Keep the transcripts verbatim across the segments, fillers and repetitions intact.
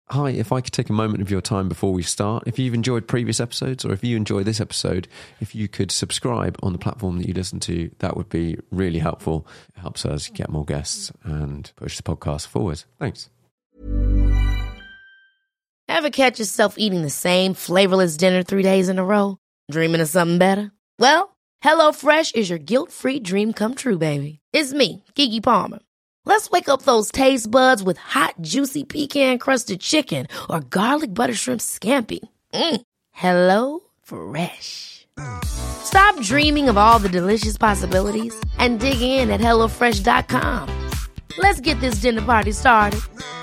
Hi, if I could take a moment of your time before we start, if you've enjoyed previous episodes or if you enjoy this episode, if you could subscribe on the platform that you listen to, that would be really helpful. It helps us get more guests and push the podcast forward. Thanks. Ever catch yourself eating the same flavorless dinner three days in a row? Dreaming of something better? Well, HelloFresh is your guilt-free dream come true, baby. It's me, Keke Palmer. Let's wake up those taste buds with hot, juicy pecan-crusted chicken or garlic butter shrimp scampi. Mm. Hello Fresh. Stop dreaming of all the delicious possibilities and dig in at hello fresh dot com. Let's get this dinner party started.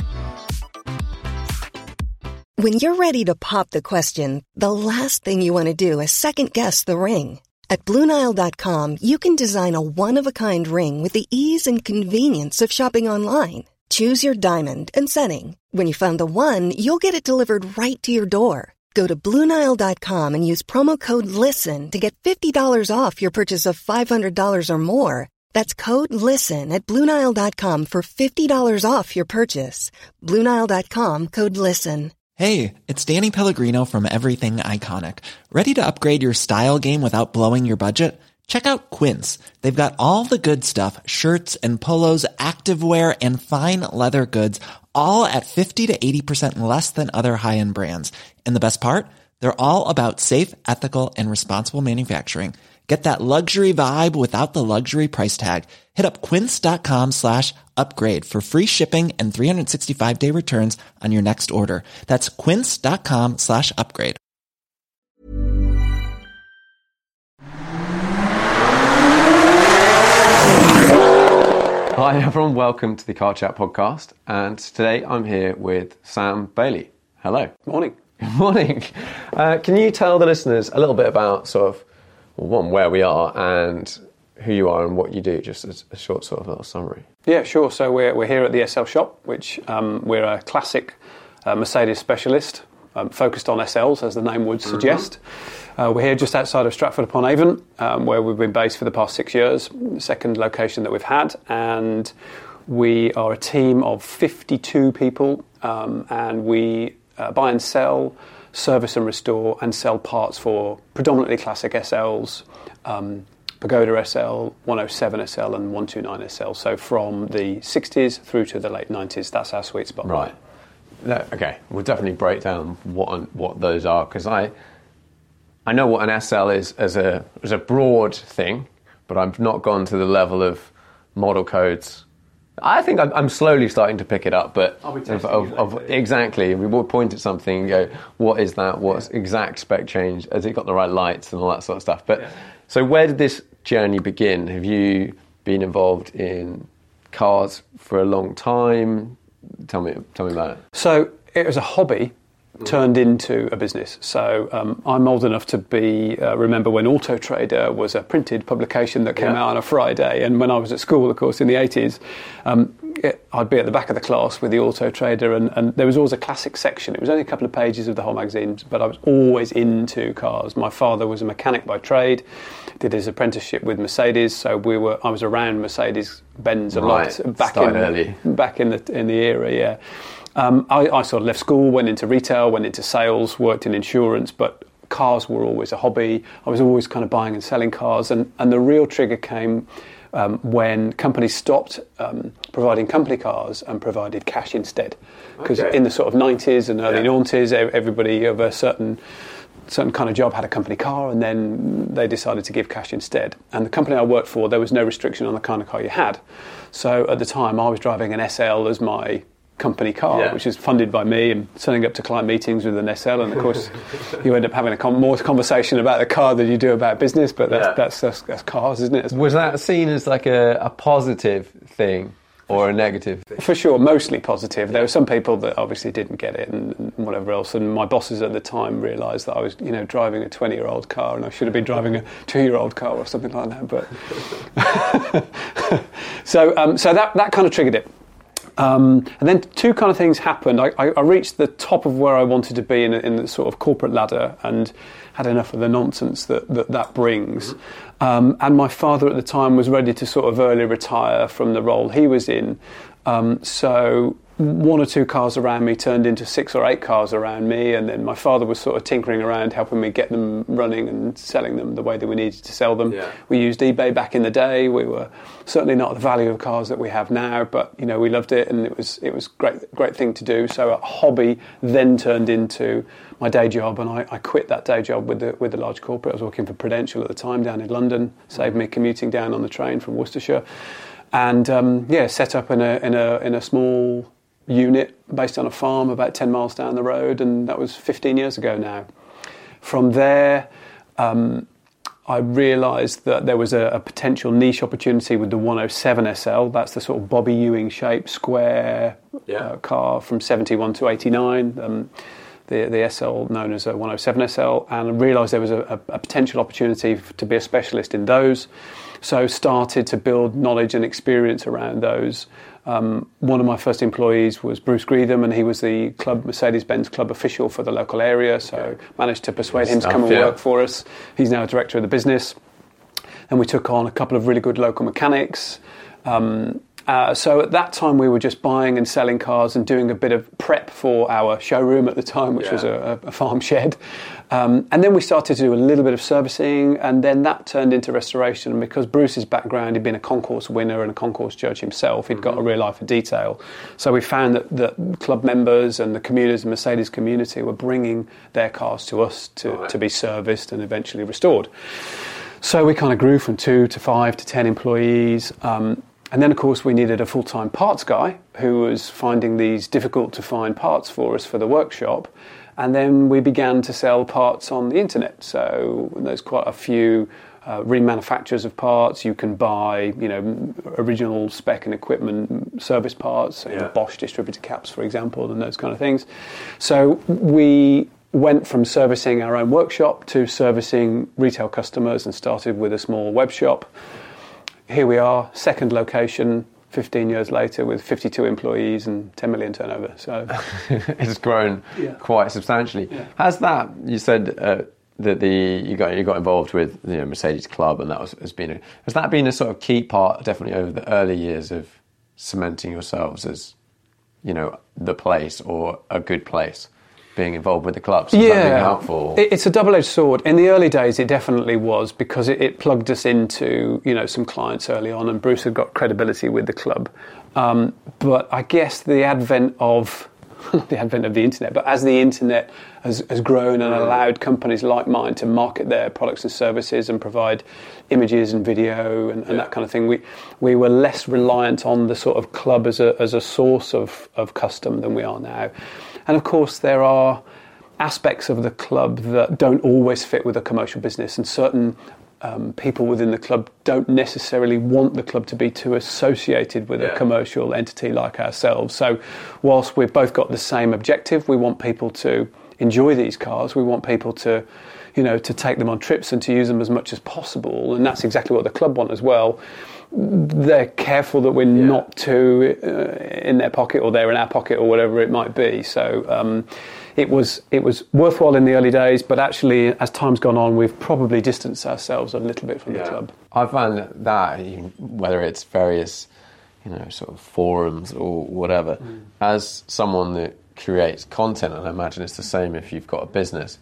When you're ready to pop the question, the last thing you want to do is second-guess the ring. At Blue Nile dot com, you can design a one-of-a-kind ring with the ease and convenience of shopping online. Choose your diamond and setting. When you find the one, you'll get it delivered right to your door. Go to Blue Nile dot com and use promo code LISTEN to get fifty dollars off your purchase of five hundred dollars or more. That's code LISTEN at Blue Nile dot com for fifty dollars off your purchase. Blue Nile dot com, code LISTEN. Hey, it's Danny Pellegrino from Everything Iconic. Ready to upgrade your style game without blowing your budget? Check out Quince. They've got all the good stuff, shirts and polos, activewear, and fine leather goods, all at fifty to eighty percent less than other high-end brands. And the best part? They're all about safe, ethical, and responsible manufacturing. Get that luxury vibe without the luxury price tag. Hit up quince.com slash upgrade for free shipping and three sixty-five day returns on your next order. That's quince.com slash upgrade. Hi everyone, welcome to the Car Chat podcast. And today I'm here with Sam Bailey. Hello. Morning. Good morning. Uh, can you tell the listeners a little bit about sort of, well, one, where we are and who you are and what you do, just as a short sort of little summary? Yeah, sure. So we're we're here at the S L shop, which um, we're a classic uh, Mercedes specialist, um, focused on S Ls, as the name would suggest. Mm-hmm. Uh, we're here just outside of Stratford-upon-Avon, um, where we've been based for the past six years, the second location that we've had, and we are a team of fifty-two people, um, and we uh, buy and sell, service and restore, and sell parts for predominantly classic S Ls, um, Pagoda S L, one oh seven S L and one twenty-nine S L. So from the sixties through to the late nineties, that's our sweet spot. Right. No, okay, we'll definitely break down what what those are, because I I know what an S L is as a as a broad thing, but I've not gone to the level of model codes. I think I'm, I'm slowly starting to pick it up, but of, of, of exactly, we will point at something and go, what is that? What's yeah. exact spec change? Has it got the right lights and all that sort of stuff? But yeah. So where did this journey begin? Have you been involved in cars for a long time? Tell me, tell me about it. So it was a hobby turned into a business. So um, I'm old enough to be uh, remember when Auto Trader was a printed publication that came yeah. out on a Friday, and when I was at school, of course, in the eighties, um, it, I'd be at the back of the class with the Auto Trader, and, and there was always a classic section. It was only a couple of pages of the whole magazine, but I was always into cars. My father was a mechanic by trade, did his apprenticeship with Mercedes, so we were I was around Mercedes-Benz a right. lot back Started in early. back in the in the era, yeah. Um, I, I sort of left school, went into retail, went into sales, worked in insurance, but cars were always a hobby. I was always kind of buying and selling cars, and, and the real trigger came um, when companies stopped um, providing company cars and provided cash instead. Because okay. in the sort of nineties and early yeah. noughties, everybody of a certain certain kind of job had a company car, and then they decided to give cash instead. And the company I worked for, there was no restriction on the kind of car you had. So at the time, I was driving an S L as my company car, yeah. which is funded by me, and turning up to client meetings with an S L, and of course you end up having a con- more conversation about the car than you do about business, but that's, yeah. that's, that's, that's cars, isn't it? Was that seen as like a, a positive thing or a negative thing? For sure, mostly positive. There were some people that obviously didn't get it and, and whatever else, and my bosses at the time realised that I was, you know, driving a twenty-year-old car and I should have been driving a two-year-old car or something like that, but so um, so that, that kind of triggered it. Um, and then two kind of things happened. I, I, I reached the top of where I wanted to be in, in the sort of corporate ladder, and had enough of the nonsense that that, that brings. Mm-hmm. Um, and my father at the time was ready to sort of early retire from the role he was in. Um, so one or two cars around me turned into six or eight cars around me, and then my father was sort of tinkering around, helping me get them running and selling them the way that we needed to sell them. Yeah. We used eBay back in the day. We were certainly not the value of cars that we have now, but you know, we loved it, and it was it was great great thing to do. So a hobby then turned into my day job, and I, I quit that day job with the with the large corporate. I was working for Prudential at the time down in London, saved me commuting down on the train from Worcestershire, and um, yeah, set up in a in a in a small unit based on a farm about ten miles down the road, and that was fifteen years ago now. From there, um, I realised that there was a, a potential niche opportunity with the one oh seven S L. That's the sort of Bobby Ewing shaped square yeah. uh, car from seventy-one to eighty-nine. Um, the the S L known as a one oh seven S L, and I realised there was a, a, a potential opportunity to be a specialist in those. So started to build knowledge and experience around those. Um, one of my first employees was Bruce Greetham, and he was the club Mercedes-Benz club official for the local area, so managed to persuade him to come and yeah. work for us. He's now a director of the business. And we took on a couple of really good local mechanics. Um, uh, so at that time we were just buying and selling cars and doing a bit of prep for our showroom at the time, which yeah. was a, a farm shed. Um, and then we started to do a little bit of servicing, and then that turned into restoration. And because Bruce's background, he'd been a concourse winner and a concourse judge himself, he'd mm-hmm. got a real eye for detail. So we found that the club members and the commuters, the Mercedes community, were bringing their cars to us to, right. to be serviced and eventually restored. So we kind of grew from two to five to ten employees. Um, and then, of course, we needed a full-time parts guy who was finding these difficult-to-find parts for us for the workshop. And then we began to sell parts on the internet. So there's quite a few uh, remanufacturers of parts. You can buy, you know, original spec and equipment service parts, yeah. you know, Bosch distributor caps, for example, and those kind of things. So we went from servicing our own workshop to servicing retail customers and started with a small web shop. Here we are, second location, fifteen years later, with fifty-two employees and ten million turnover. So it's grown yeah. quite substantially. Yeah. Has that, you said uh, that the you got you got involved with, you know, Mercedes Club, and that was has been a, has that been a sort of key part, definitely over the early years, of cementing yourselves as, you know, the place or a good place? Being involved with the clubs, has yeah, that been helpful? It's a double-edged sword. In the early days, it definitely was, because it, it plugged us into, you know, some clients early on, and Bruce had got credibility with the club. Um, but I guess the advent of the advent of the internet, but as the internet has, has grown and allowed companies like mine to market their products and services and provide images and video and, and yeah. that kind of thing, we we were less reliant on the sort of club as a as a source of, of custom than we are now. And of course, there are aspects of the club that don't always fit with a commercial business, and certain um, people within the club don't necessarily want the club to be too associated with yeah. a commercial entity like ourselves. So whilst we've both got the same objective, we want people to enjoy these cars, we want people to, you know, to take them on trips and to use them as much as possible, and that's exactly what the club want as well. They're careful that we're yeah. not too uh, in their pocket, or they're in our pocket, or whatever it might be. So um, it was it was worthwhile in the early days, but actually, as time's gone on, we've probably distanced ourselves a little bit from yeah. the club. I find that, whether it's various, you know, sort of forums or whatever, mm. as someone that creates content, and I imagine it's the same if you've got a business.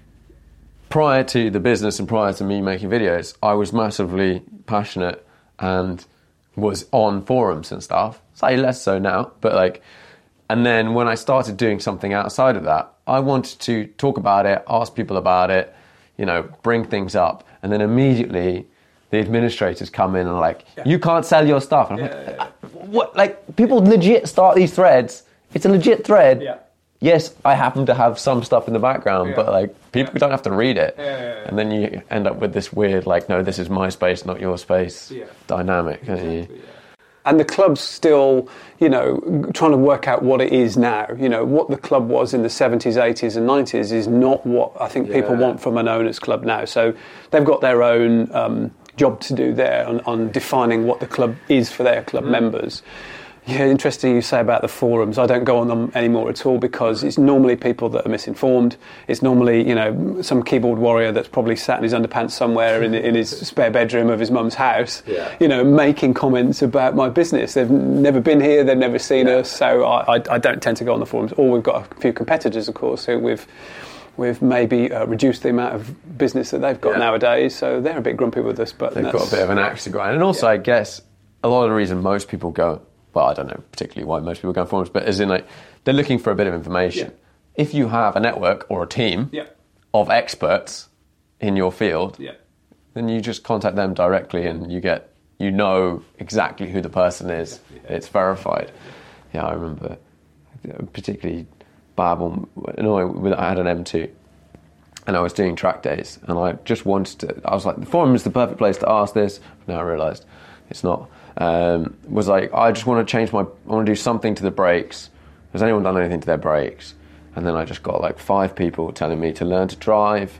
Prior to the business and prior to me making videos, I was massively passionate and was on forums and stuff. Slightly less so now, but like, and then when I started doing something outside of that, I wanted to talk about it, ask people about it, you know, bring things up, and then immediately the administrators come in and are like, yeah. you can't sell your stuff. And I'm yeah, like, yeah, yeah. what? Like, people legit start these threads. It's a legit thread. Yeah. Yes, I happen to have some stuff in the background, yeah. but like, people yeah. don't have to read it. Yeah, yeah, yeah. And then you end up with this weird, like, no, this is my space, not your space yeah. dynamic. Exactly, yeah. And the club's still, you know, trying to work out what it is now. You know, what the club was in the seventies, eighties and nineties is not what I think yeah. people want from an owner's club now. So they've got their own um, job to do there on, on defining what the club is for their club mm. members. Yeah, interesting you say about the forums. I don't go on them anymore at all because it's normally people that are misinformed. It's normally, you know, some keyboard warrior that's probably sat in his underpants somewhere in, in his spare bedroom of his mum's house, yeah. you know, making comments about my business. They've never been here, they've never seen yeah. us, so I, I, I don't tend to go on the forums. Or we've got a few competitors, of course, who we've, we've maybe uh, reduced the amount of business that they've got yeah. nowadays, so they're a bit grumpy with us. But they've got a bit of an axe to grind. And also, yeah. I guess, a lot of the reason most people go... Well, I don't know particularly why most people go on forums, but as in, like, they're looking for a bit of information. Yeah. If you have a network or a team yeah. of experts in your field, yeah. then you just contact them directly and you get, you know exactly who the person is. Yeah. It's verified. Yeah, I remember particularly bad one. No, I had an M two and I was doing track days and I just wanted to, I was like, the forum is the perfect place to ask this. Now I realised it's not. Um, was like, I just want to change my, I want to do something to the brakes. Has anyone done anything to their brakes? And then I just got like five people telling me to learn to drive.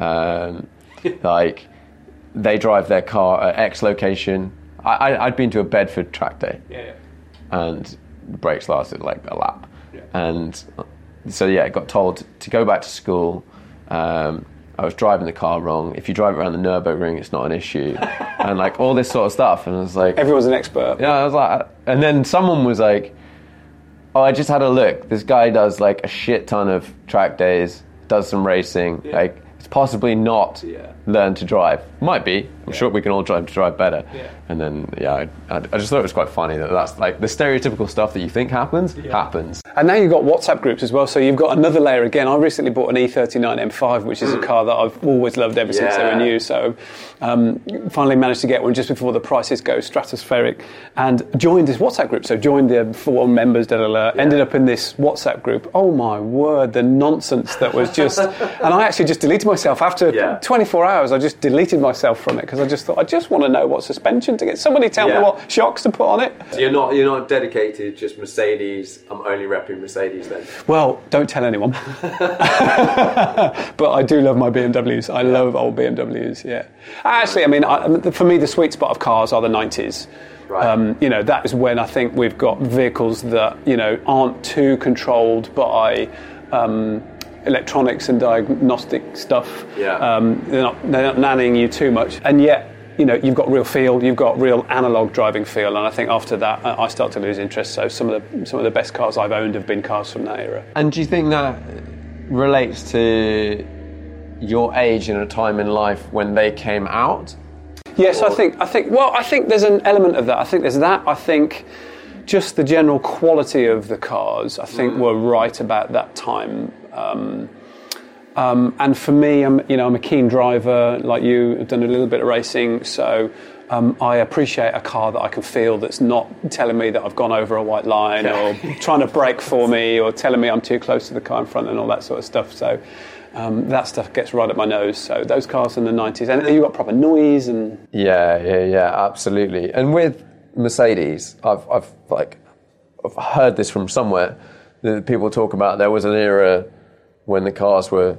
Um, like, they drive their car at X location. I, I, I'd been to a Bedford track day. Yeah. And the brakes lasted like a lap. Yeah. And so, yeah, I got told to go back to school. Um, I was driving the car wrong. If you drive it around the Nürburgring, it's not an issue. And like all this sort of stuff. And I was like... Everyone's an expert. Yeah, I was like... And then someone was like, oh, I just had a look. This guy does like a shit ton of track days, does some racing. Yeah. Like, it's possibly not yeah. learn to drive. Might be. I'm yeah. sure we can all try to drive better. Yeah. And then, yeah, I, I just thought it was quite funny that that's like the stereotypical stuff that you think happens, yeah. happens. And now you've got WhatsApp groups as well, so you've got another layer again. I recently bought an E thirty-nine M five, which is a car that I've always loved ever yeah. since they were new. So um, finally managed to get one just before the prices go stratospheric and joined this WhatsApp group. So joined the four members, da, da, da, yeah. ended up in this WhatsApp group. Oh my word, the nonsense that was just... And I actually just deleted myself after yeah. twenty-four hours. I just deleted myself from it because I just thought, I just want to know what suspension to get. Somebody tell yeah. me what shocks to put on it. So you're not, you're not dedicated, just Mercedes, I'm only repping Mercedes then? Well, don't tell anyone. But I do love my B M Ws. I yeah. love old B M Ws, yeah. Actually, I mean, I, for me, the sweet spot of cars are the nineties. Right. Um, you know, that is when I think we've got vehicles that, you know, aren't too controlled by... Um, electronics and diagnostic stuff. Yeah. Um, they're not they're not nannying you too much, and yet you know you've got real feel, you've got real analog driving feel, and I think after that I start to lose interest. So some of the some of the best cars I've owned have been cars from that era. And do you think that relates to your age and a time in life when they came out? Yes, or? I think I think well I think there's an element of that. I think there's that. I think just the general quality of the cars I think mm. were right about that time. Um, um, and for me, I'm, you know, I'm a keen driver like you. I've done a little bit of racing, so um, I appreciate a car that I can feel that's not telling me that I've gone over a white line or trying to brake for me or telling me I'm too close to the car in front and all that sort of stuff. So um, that stuff gets right up my nose. So those cars in the nineties, and you got proper noise and yeah, yeah, yeah, absolutely. And with Mercedes, I've, I've like, I've heard this from somewhere that people talk about. There was an era when the cars were,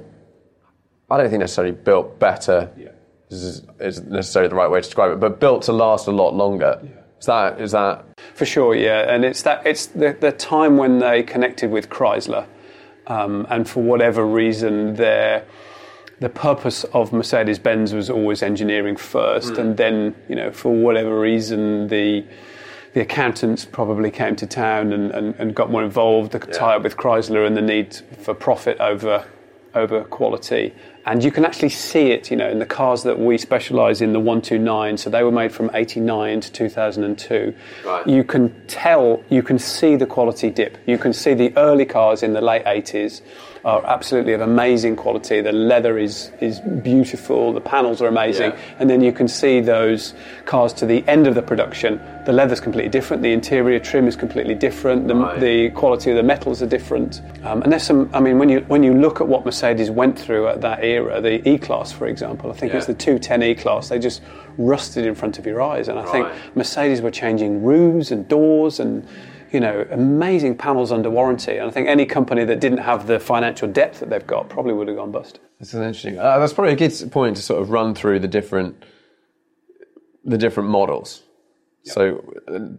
I don't think necessarily built better, yeah. is, is necessarily the right way to describe it, but built to last a lot longer. Yeah. Is that is that? For sure, yeah. And it's that it's the, the time when they connected with Chrysler, um, and for whatever reason, their the purpose of Mercedes-Benz was always engineering first, mm. and then you know for whatever reason the the accountants probably came to town and, and, and got more involved, the yeah. tie-up with Chrysler and the need for profit over over quality. And you can actually see it, you know, in the cars that we specialise in, the one twenty-nine, so they were made from eighty-nine to two thousand two. Right. You can tell, you can see the quality dip. You can see the early cars in the late eighties are absolutely of amazing quality. The leather is is beautiful, the panels are amazing, yeah. and then you can see those cars to the end of the production. The leather's completely different, the interior trim is completely different, the, right. the quality of the metals are different. Um, and there's some, I mean, when you when you look at what Mercedes went through at that era, the E-Class, for example, I think yeah. it's the two ten E-Class, they just rusted in front of your eyes. And I right. think Mercedes were changing roofs and doors and, you know, amazing panels under warranty. And I think any company that didn't have the financial depth that they've got probably would have gone bust. That's interesting. Uh, that's probably a good point to sort of run through the different the different models. Yep. So uh,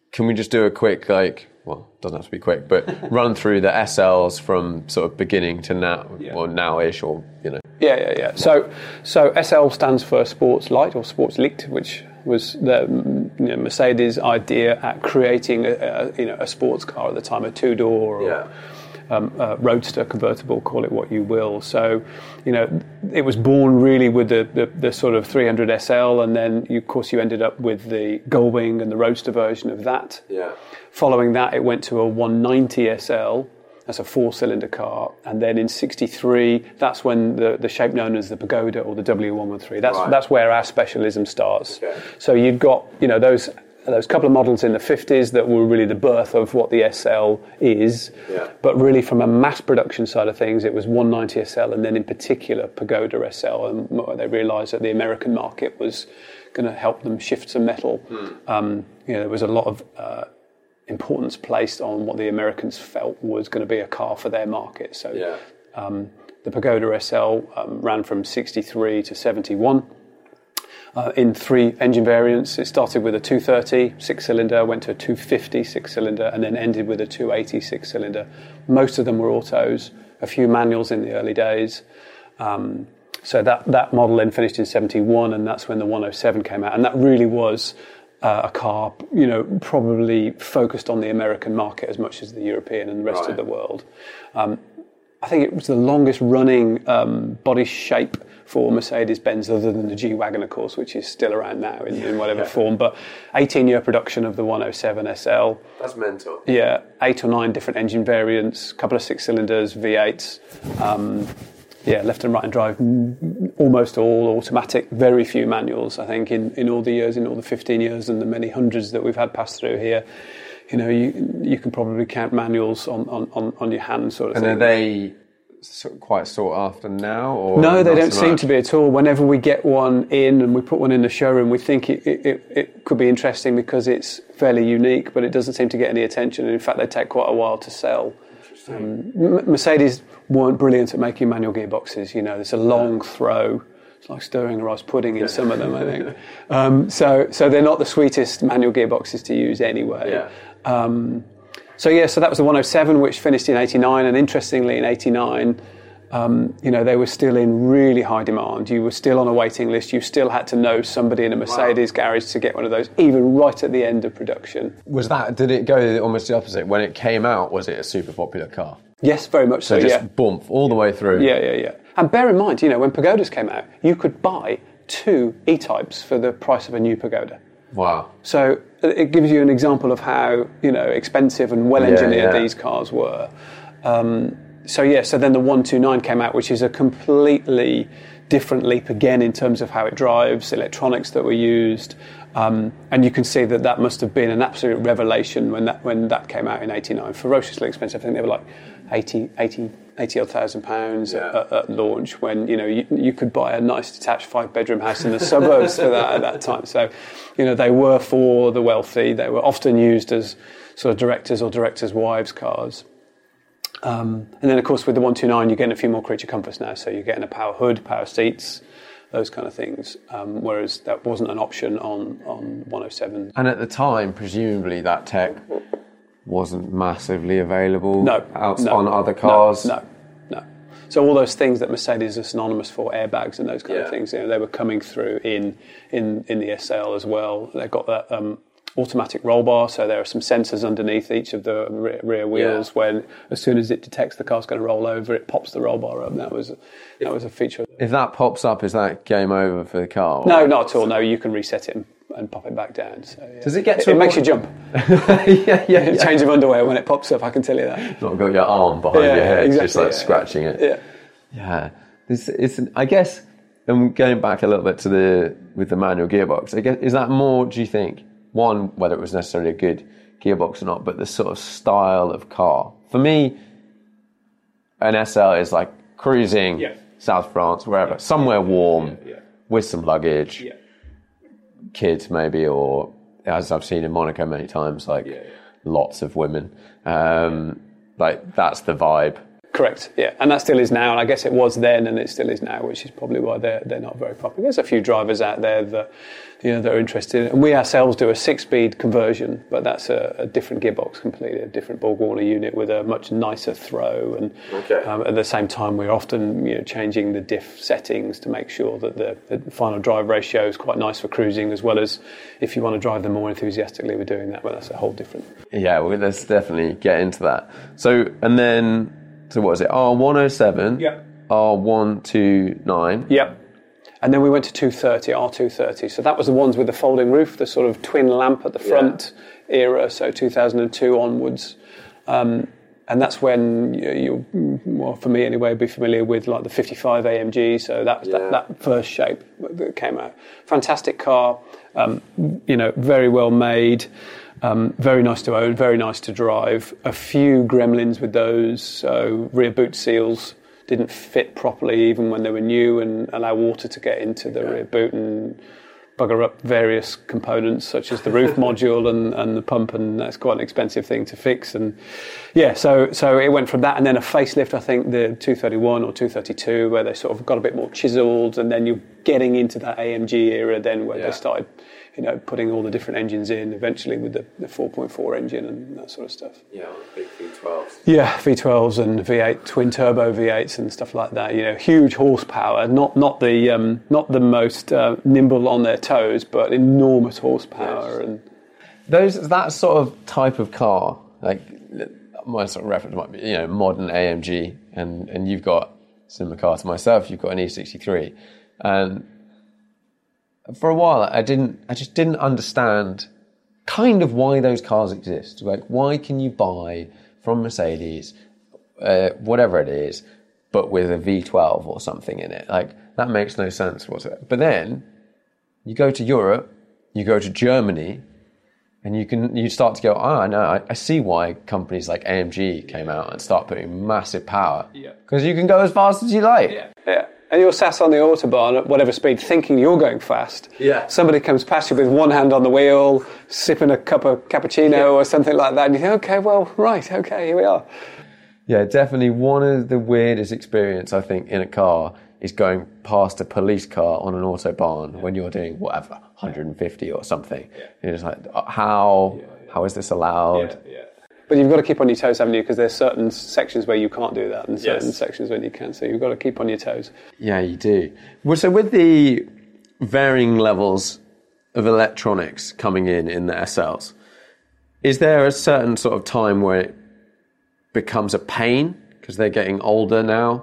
can we just do a quick, like, well, it doesn't have to be quick, but run through the S Ls from sort of beginning to now, yeah. or now-ish, or, you know. Yeah, yeah, yeah. So, so S L stands for Sports Light or Sports Licht, which was the you know, Mercedes' idea at creating a, a you know a sports car at the time, a two-door or yeah. um, a roadster convertible, call it what you will. So, you know, it was born really with the, the, the sort of three hundred S L, and then you, of course you ended up with the Gullwing and the roadster version of that. Yeah. Following that, it went to a one ninety S L. That's a four-cylinder car, and then in sixty-three, that's when the, the shape known as the Pagoda or the W one thirteen. That's right. That's where our specialism starts. Okay. So you've got, you know, those those couple of models in the fifties that were really the birth of what the S L is. Yeah. But really, from a mass production side of things, it was one ninety S L, and then in particular Pagoda S L, and they realised that the American market was going to help them shift some metal. Mm. Um, you know, there was a lot of uh, importance placed on what the Americans felt was going to be a car for their market. So yeah. um, the Pagoda S L um, ran from sixty-three to seventy-one uh, in three engine variants. It started with a two thirty six-cylinder, went to a two fifty six-cylinder, and then ended with a two eighty six-cylinder. Most of them were autos, a few manuals in the early days. Um, so that, that model then finished in seventy-one, and that's when the one oh seven came out. And that really was Uh, a car, you know, probably focused on the American market as much as the European and the rest right. of the world. Um, I think it was the longest running um, body shape for Mercedes-Benz, other than the G-Wagon, of course, which is still around now in, in whatever yeah. form. But eighteen-year production of the one oh seven S L. That's mental. Yeah, eight or nine different engine variants, a couple of six-cylinders, V eights. Um, Yeah, left and right and drive, almost all automatic, very few manuals, I think, in, in all the years, in all the fifteen years and the many hundreds that we've had pass through here. You know, you you can probably count manuals on, on, on, on your hand, sort of and thing. And are they sort of quite sought after now? Or no, they don't so seem much? to be at all. Whenever we get one in and we put one in the showroom, we think it, it, it could be interesting because it's fairly unique, but it doesn't seem to get any attention. And in fact, they take quite a while to sell. Um, Mercedes weren't brilliant at making manual gearboxes. You know, it's a long throw. It's like stirring a rice pudding in some of them, I think. Um, so, so they're not the sweetest manual gearboxes to use anyway. Yeah. Um, so yeah, so that was the one oh seven, which finished in eighty-nine, and interestingly, in eighty-nine, um, you know, they were still in really high demand. You were still on a waiting list. You still had to know somebody in a Mercedes wow. garage to get one of those, even right at the end of production. Was that? Did it go almost the opposite? When it came out, was it a super popular car? Yes, very much so. So just yeah. bump all the way through. Yeah, yeah, yeah. And bear in mind, you know, when Pagodas came out, you could buy two E-Types for the price of a new Pagoda. Wow. So it gives you an example of how, you know, expensive and well-engineered yeah, yeah. these cars were. Um, so, yeah, so then the one twenty-nine came out, which is a completely different leap again in terms of how it drives, electronics that were used. Um, and you can see that that must have been an absolute revelation when that when that came out in eighty-nine. Ferociously expensive. I think they were like eighty, eighty, eighty odd thousand pounds yeah. at, at launch, when, you know, you, you could buy a nice detached five-bedroom house in the suburbs for that at that time. So, you know, they were for the wealthy. They were often used as sort of directors' or directors' wives' cars. Um, and then, of course, with the one twenty-nine, you're getting a few more creature comforts now. So you're getting a power hood, power seats, those kind of things, um, whereas that wasn't an option on, on one oh seven. And at the time, presumably, that tech wasn't massively available no, out no, on other cars? No, no, no. So all those things that Mercedes is synonymous for, airbags and those kind yeah. of things, you know, they were coming through in, in, in the S L as well. They've got that um, automatic roll bar, so there are some sensors underneath each of the rear, rear wheels. Yeah. When as soon as it detects the car's going to roll over, it pops the roll bar up. That was that was a feature. If that pops up, is that game over for the car? Or? No, not at all. No, you can reset it and, and pop it back down. So, yeah. Does it get to? It, a it makes you jump. yeah, yeah, yeah. Change of underwear when it pops up. I can tell you that. Not got your arm behind yeah, your head, exactly, just like yeah, scratching yeah. it. Yeah, yeah. It's, it's I guess. And going back a little bit to the with the manual gearbox, I guess, is that more? Do you think? One, whether it was necessarily a good gearbox or not, but the sort of style of car. For me, an S L is like cruising yeah. South France, wherever, yeah. somewhere warm, yeah. Yeah. with some luggage, yeah. kids maybe, or as I've seen in Monaco many times, like yeah, yeah. lots of women. Um, like that's the vibe. Correct, yeah. And that still is now, and I guess it was then and it still is now, which is probably why they're, they're not very popular. There's a few drivers out there that, you know, that are interested. And we ourselves do a six-speed conversion, but that's a, a different gearbox completely, a different Borg-Warner unit with a much nicer throw. And okay. um, at the same time, we're often, you know, changing the diff settings to make sure that the, the final drive ratio is quite nice for cruising, as well as if you want to drive them more enthusiastically, we're doing that, but that's a whole different... Yeah, well, let's definitely get into that. So, and then... So what is it? R one oh seven, yep. R one twenty-nine. Yep. And then we went to two thirty, R two thirty. So that was the ones with the folding roof, the sort of twin lamp at the front yeah. era, so two thousand two onwards. Um, and that's when you, you, well, for me anyway, be familiar with like the fifty-five A M G. So that, yeah. that, that first shape that came out. Fantastic car, um, you know, very well made. Um, very nice to own, very nice to drive. A few gremlins with those, so rear boot seals didn't fit properly even when they were new and allow water to get into the yeah. rear boot and bugger up various components such as the roof module and, and the pump, and that's quite an expensive thing to fix. And yeah, so so it went from that and then a facelift, I think the two thirty-one or two thirty-two, where they sort of got a bit more chiseled, and then you're getting into that A M G era then where yeah. they started, you know, putting all the different engines in eventually with the, the four point four engine and that sort of stuff. Yeah, big V twelves. Yeah, V twelves and V eight twin turbo V eights and stuff like that. You know, huge horsepower. Not not the um, not the most uh, nimble on their toes, but enormous horsepower. Yes. And those that sort of type of car, like my sort of reference might be, you know, modern A M G, and and you've got a similar car to myself. You've got an E sixty-three, and for a while, I didn't. I just didn't understand kind of why those cars exist. Like, why can you buy from Mercedes, uh, whatever it is, but with a V twelve or something in it? Like, that makes no sense whatsoever. But then you go to Europe, you go to Germany, and you can you start to go, oh, I know, I, I see why companies like A M G came out and start putting massive power, because yeah. you can go as fast as you like. Yeah. Yeah. And you're sat on the Autobahn at whatever speed thinking you're going fast. Yeah. Somebody comes past you with one hand on the wheel, sipping a cup of cappuccino yeah. or something like that, and you think, okay, well, right, okay, here we are. Yeah, definitely one of the weirdest experience, I think, in a car is going past a police car on an Autobahn yeah. when you're doing whatever, one hundred fifty or something. Yeah. You're just like, how, yeah, yeah. how is this allowed? Yeah, yeah. But you've got to keep on your toes, haven't you? Because there's certain sections where you can't do that and certain yes. sections where you can. So you've got to keep on your toes. Yeah, you do. Well, so with the varying levels of electronics coming in in the S Ls, is there a certain sort of time where it becomes a pain because they're getting older now?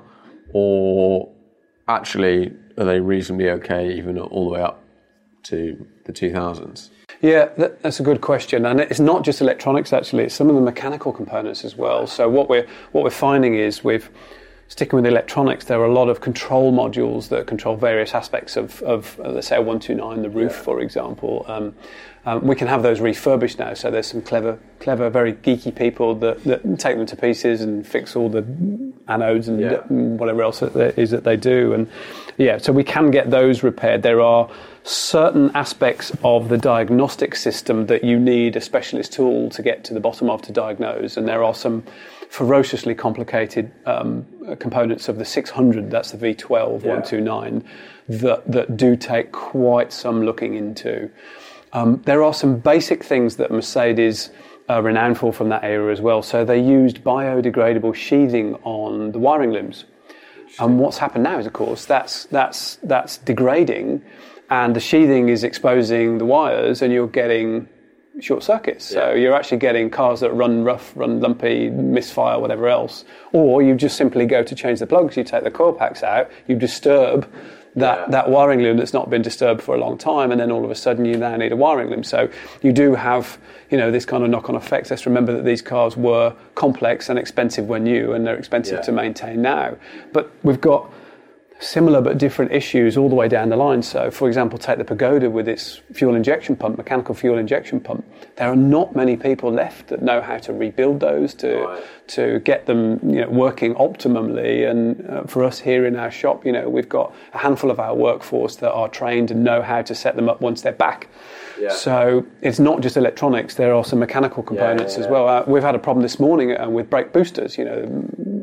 Or actually, are they reasonably okay even all the way up to the two thousands? Yeah, that, that's a good question, and it's not just electronics. Actually, it's some of the mechanical components as well. So what we're what we're finding is, with sticking with electronics, there are a lot of control modules that control various aspects of, of uh, let's say, a one twenty-nine, the roof, yeah. for example. Um, um, we can have those refurbished now. So there's some clever, clever, very geeky people that, that take them to pieces and fix all the anodes and yeah. whatever else it is that they do. And yeah, so we can get those repaired. There are certain aspects of the diagnostic system that you need a specialist tool to get to the bottom of to diagnose, and there are some ferociously complicated um, components of the six hundred, that's the V twelve yeah. one twenty-nine, that, that do take quite some looking into. Um, there are some basic things that Mercedes are renowned for from that era as well. So they used biodegradable sheathing on the wiring looms. And what's happened now is, of course, that's that's that's degrading, and the sheathing is exposing the wires, and you're getting short circuits. So yeah. you're actually getting cars that run rough, run lumpy, misfire, whatever else. Or you just simply go to change the plugs, you take the coil packs out, you disturb that, yeah. that wiring loom that's not been disturbed for a long time, and then all of a sudden you now need a wiring loom. So you do have, you know, this kind of knock-on effects. Let's remember that these cars were complex and expensive when new, and they're expensive yeah. to maintain now. But we've got similar but different issues all the way down the line. So, for example, take the Pagoda with its fuel injection pump, mechanical fuel injection pump. There are not many people left that know how to rebuild those, to right. to get them, you know, working optimally. And uh, for us here in our shop, you know, we've got a handful of our workforce that are trained and know how to set them up once they're back. Yeah. So it's not just electronics, there are some mechanical components yeah, yeah, yeah. as well. Uh, we've had a problem this morning uh, with brake boosters. You know,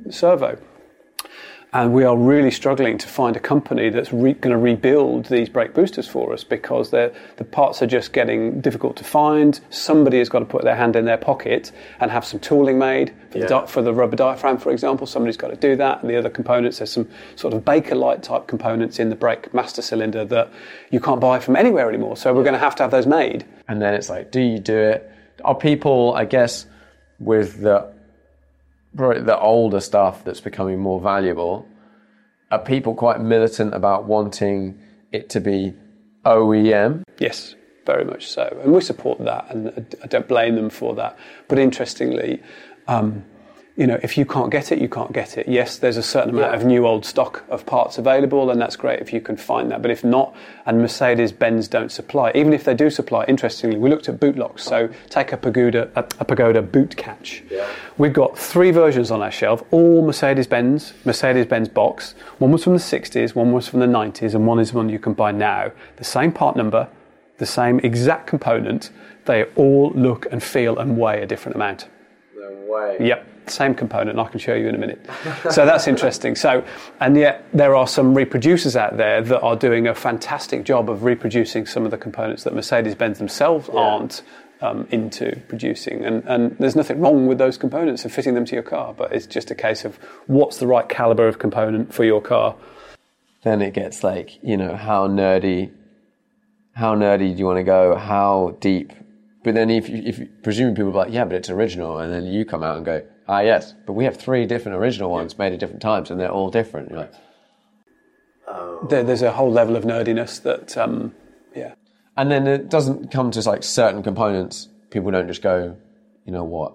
servo. And we are really struggling to find a company that's re- going to rebuild these brake boosters for us because the parts are just getting difficult to find. Somebody has got to put their hand in their pocket and have some tooling made for, yeah. the, di- for the rubber diaphragm, for example. Somebody's got to do that. And the other components, there's some sort of Bakelite type components in the brake master cylinder that you can't buy from anywhere anymore. So we're yeah. going to have to have those made. And then it's like, do you do it? Are people, I guess, with the... the older stuff that's becoming more valuable, are people quite militant about wanting it to be O E M? Yes, very much so. And we support that, and I don't blame them for that. But interestingly, um, you know, if you can't get it, you can't get it. Yes, there's a certain amount yeah. of new old stock of parts available, and that's great if you can find that. But if not, and Mercedes-Benz don't supply, even if they do supply, interestingly, we looked at boot locks. So take a Pagoda, a, a Pagoda boot catch. Yeah. We've got three versions on our shelf, all Mercedes-Benz, Mercedes-Benz box. One was from the sixties, one was from the nineties, and one is one you can buy now. The same part number, the same exact component. They all look and feel and weigh a different amount. No way. Yep. Same component, and I can show you in a minute. So that's interesting. So, and yet there are some reproducers out there that are doing a fantastic job of reproducing some of the components that Mercedes-Benz themselves yeah. aren't um, into producing. And, and there's nothing wrong with those components and fitting them to your car, but it's just a case of what's the right caliber of component for your car. Then it gets like, you know, how nerdy, how nerdy do you want to go? How deep? But then if you, if you, presumably people are like, yeah, but it's original, and then you come out and go, ah, yes, but we have three different original ones made at different times, and they're all different. You're like, oh. there, there's a whole level of nerdiness that, um, yeah. And then it doesn't come to like certain components. People don't just go, you know what,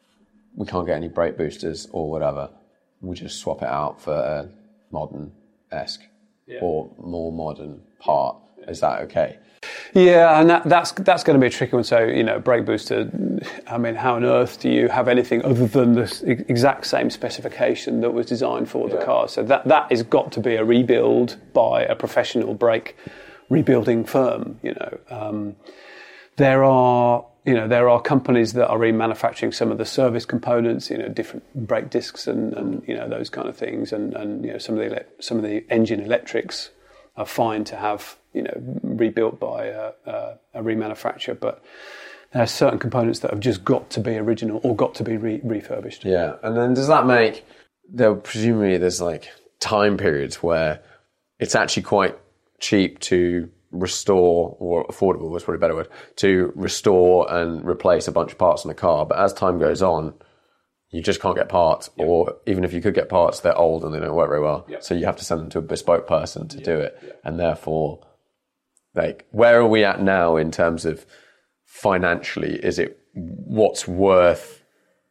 we can't get any brake boosters or whatever. We just swap it out for a modern-esque yeah. or more modern part. Yeah. Is that okay? Yeah, and that, that's that's going to be a tricky one. So, you know, brake booster, I mean, how on earth do you have anything other than the exact same specification that was designed for yeah. the car? So that that has got to be a rebuild by a professional brake rebuilding firm, you know. Um, there are, you know, there are companies that are remanufacturing some of the service components, you know, different brake discs and, and you know, those kind of things. And, and you know, some of the some of the engine electrics are fine to have, you know, rebuilt by a, a, a remanufacturer, but there are certain components that have just got to be original or got to be re- refurbished. Yeah, and then does that make, there presumably there's like time periods where it's actually quite cheap to restore, or affordable was probably a better word, to restore and replace a bunch of parts in a car, but as time goes on, you just can't get parts, yep. or even if you could get parts, they're old and they don't work very well. Yep. So you have to send them to a bespoke person to yep. do it. Yep. And therefore, like, where are we at now in terms of financially? Is it what's worth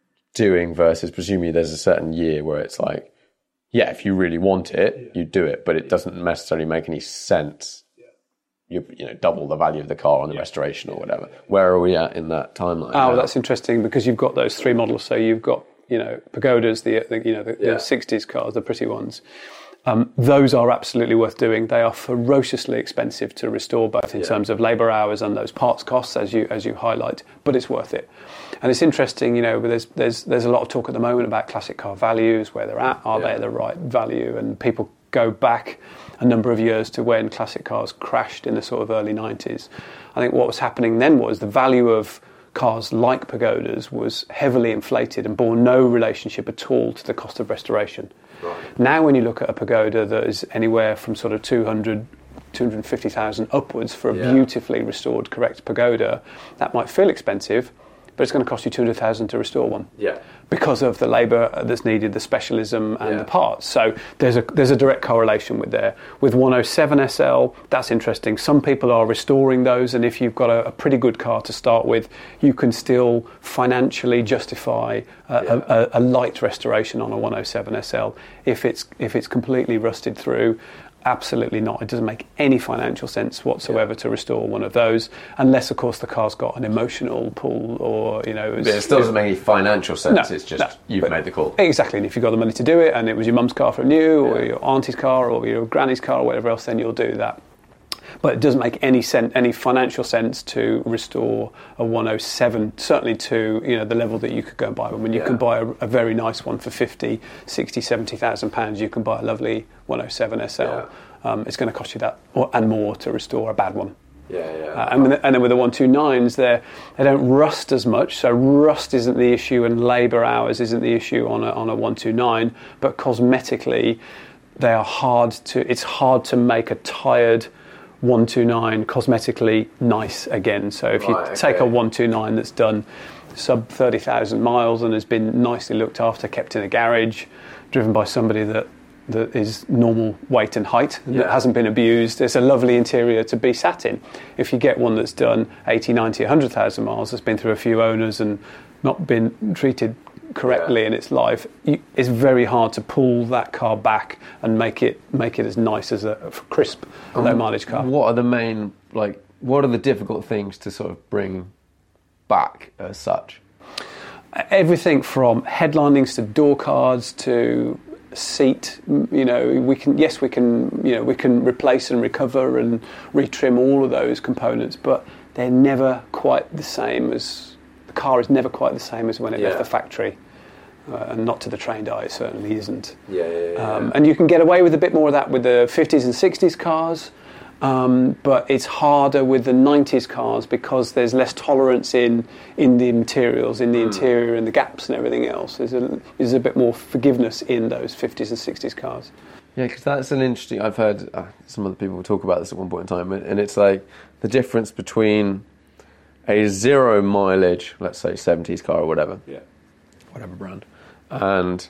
doing versus presumably there's a certain year where it's like, yeah, if you really want it, yeah. you do it, but it doesn't necessarily make any sense. Yeah. You, you know, double the value of the car on the yeah. restoration or whatever. Where are we at in that timeline? Oh, now? That's interesting because you've got those three models. So you've got, you know, Pagodas, the, the you know the, yeah. the sixties cars, the pretty ones. Um, those are absolutely worth doing. They are ferociously expensive to restore, both in yeah. terms of labour hours and those parts costs, as you as you highlight. But it's worth it. And it's interesting, you know. There's there's there's a lot of talk at the moment about classic car values, where they're at, are yeah. they at the right value? And people go back a number of years to when classic cars crashed in the sort of early nineties. I think what was happening then was the value of cars like Pagodas was heavily inflated and bore no relationship at all to the cost of restoration. Right. Now when you look at a Pagoda that is anywhere from sort of two hundred, two hundred fifty thousand upwards for a yeah. beautifully restored correct Pagoda, that might feel expensive, but it's going to cost you two hundred thousand to restore one. Yeah. Because of the labour that's needed, the specialism and yeah. the parts. So there's a there's a direct correlation with there. With one oh seven S L, that's interesting. Some people are restoring those, and if you've got a, a pretty good car to start with, you can still financially justify a, yeah. a, a, a light restoration on a one oh seven S L. If it's if it's completely rusted through, absolutely not. It doesn't make any financial sense whatsoever yeah. to restore one of those, unless, of course, the car's got an emotional pull or, you know... But it still doesn't make any financial sense. No, it's just no, you've made the call. Exactly. And if you've got the money to do it and it was your mum's car from you or yeah. your auntie's car or your granny's car or whatever else, then you'll do that. But it doesn't make any sense, any financial sense to restore a one oh seven, certainly to, you know, the level that you could go and buy one. When you yeah. can buy a, a very nice one for fifty, sixty, seventy thousand pounds, you can buy a lovely one oh seven S L. Yeah. Um, it's going to cost you that or, and more to restore a bad one. Yeah, yeah. Uh, and, the, and then with the one twenty-nines, they they don't rust as much, so rust isn't the issue, and labour hours isn't the issue on a on a one twenty-nine. But cosmetically, they are hard to. It's hard to make a tired one twenty-nine cosmetically nice again. So if you right, take okay. a one twenty-nine that's done sub thirty thousand miles and has been nicely looked after, kept in a garage, driven by somebody that. that is normal weight and height, yeah. that hasn't been abused. It's a lovely interior to be sat in. If you get one that's done eighty, ninety, one hundred thousand miles, that's been through a few owners and not been treated correctly yeah. in its life, you, it's very hard to pull that car back and make it make it as nice as a crisp, um, low mileage car. What are the main, like, what are the difficult things to sort of bring back as such? Everything from headlinings to door cards to seat, you know, we can yes we can you know we can replace and recover and retrim all of those components, but they're never quite the same as the car is never quite the same as when it yeah. left the factory, uh, and not to the trained eye, it certainly isn't. Yeah, yeah, yeah. Um, and you can get away with a bit more of that with the fifties and sixties cars. Um, but it's harder with the nineties cars because there's less tolerance in in the materials, in the mm. interior, and the gaps and everything else. There's a, there's a bit more forgiveness in those fifties and sixties cars. Yeah, because that's an interesting... I've heard uh, some other people talk about this at one point in time, and it's like the difference between a zero mileage, let's say seventies car or whatever, yeah, whatever brand, and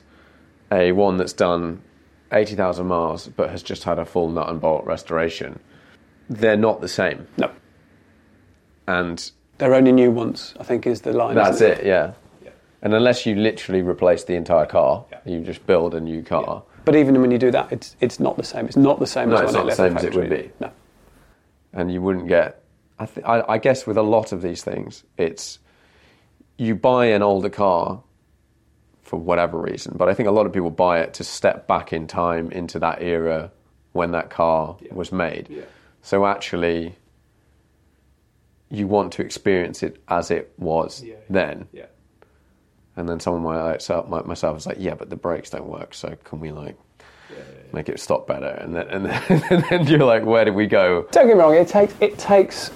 a one that's done eighty thousand miles but has just had a full nut and bolt restoration. They're not the same. No. And they're only new ones, I think, is the line. That's isn't it, it yeah. yeah. And unless you literally replace the entire car, yeah. you just build a new car. Yeah. But even when you do that, it's it's not the same. It's not the same no, as it's when not it the left same the as it would be. No. And you wouldn't get... I, th- I, I guess with a lot of these things, it's... You buy an older car for whatever reason, but I think a lot of people buy it to step back in time into that era when that car yeah. was made. Yeah. So actually, you want to experience it as it was yeah, yeah, then. Yeah. And then someone like like myself was like, yeah, but the brakes don't work, so can we like yeah, yeah, yeah. make it stop better? And then and then, and then you're like, where do we go? Don't get me wrong, it takes it takes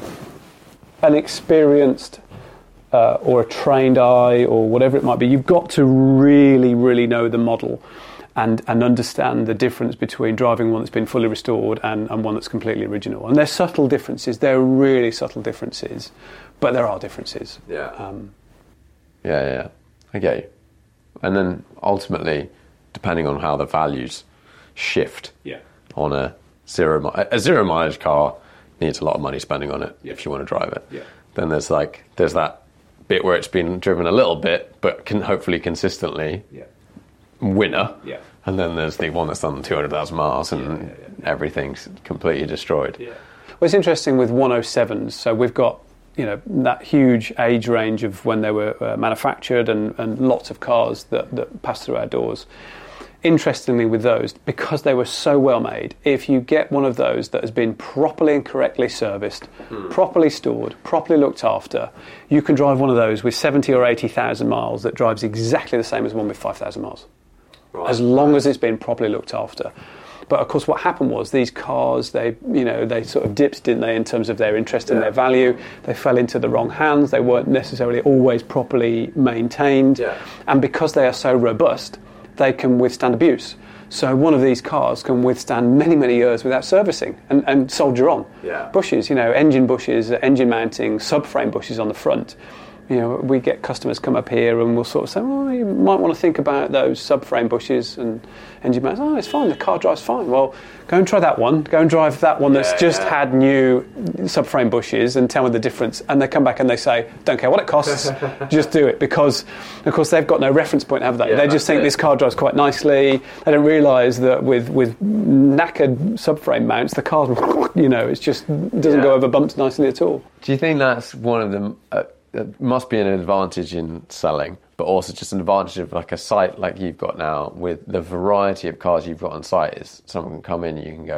an experienced uh, or a trained eye or whatever it might be. You've got to really, really know the model. And, and understand the difference between driving one that's been fully restored and, and one that's completely original. And there's subtle differences. They're really subtle differences, but there are differences. Yeah. Um, yeah, yeah. I get you. And then ultimately, depending on how the values shift yeah. on a zero mi- a zero mileage car needs a lot of money spending on it yeah. if you want to drive it. Yeah. Then there's like there's that bit where it's been driven a little bit, but can hopefully consistently. Yeah. winner, yeah. and then there's the one that's done two hundred thousand miles and yeah, yeah, yeah. everything's completely destroyed. Yeah. Well, it's interesting with one oh sevens, so we've got, you know, that huge age range of when they were uh, manufactured and, and lots of cars that, that pass through our doors. Interestingly with those, because they were so well made, if you get one of those that has been properly and correctly serviced, mm. properly stored, properly looked after, you can drive one of those with seventy or eighty thousand miles that drives exactly the same as one with five thousand miles. Right. As long as it's been properly looked after. But of course what happened was these cars, they you know, they sort of dipped, didn't they, in terms of their interest and yeah. their value. They fell into the wrong hands. They weren't necessarily always properly maintained. Yeah. And because they are so robust, they can withstand abuse. So one of these cars can withstand many, many years without servicing and, and soldier on. Yeah. Bushes, you know, engine bushes, engine mounting, subframe bushes on the front. You know, we get customers come up here and we'll sort of say, well, you might want to think about those subframe bushes and engine mounts. Oh, it's fine, the car drives fine. Well, go and try that one. Go and drive that one that's yeah, just yeah. had new subframe bushes and tell me the difference. And they come back and they say, don't care what it costs, just do it. Because, of course, they've got no reference point, have they? Yeah, they just think it. This car drives quite nicely. They don't realise that with, with knackered subframe mounts, the car, you know, it just doesn't yeah. go over bumps nicely at all. Do you think that's one of them? Uh, it must be an advantage in selling, but also just an advantage of like a site like you've got now with the variety of cars you've got on site is someone can come in and you can go,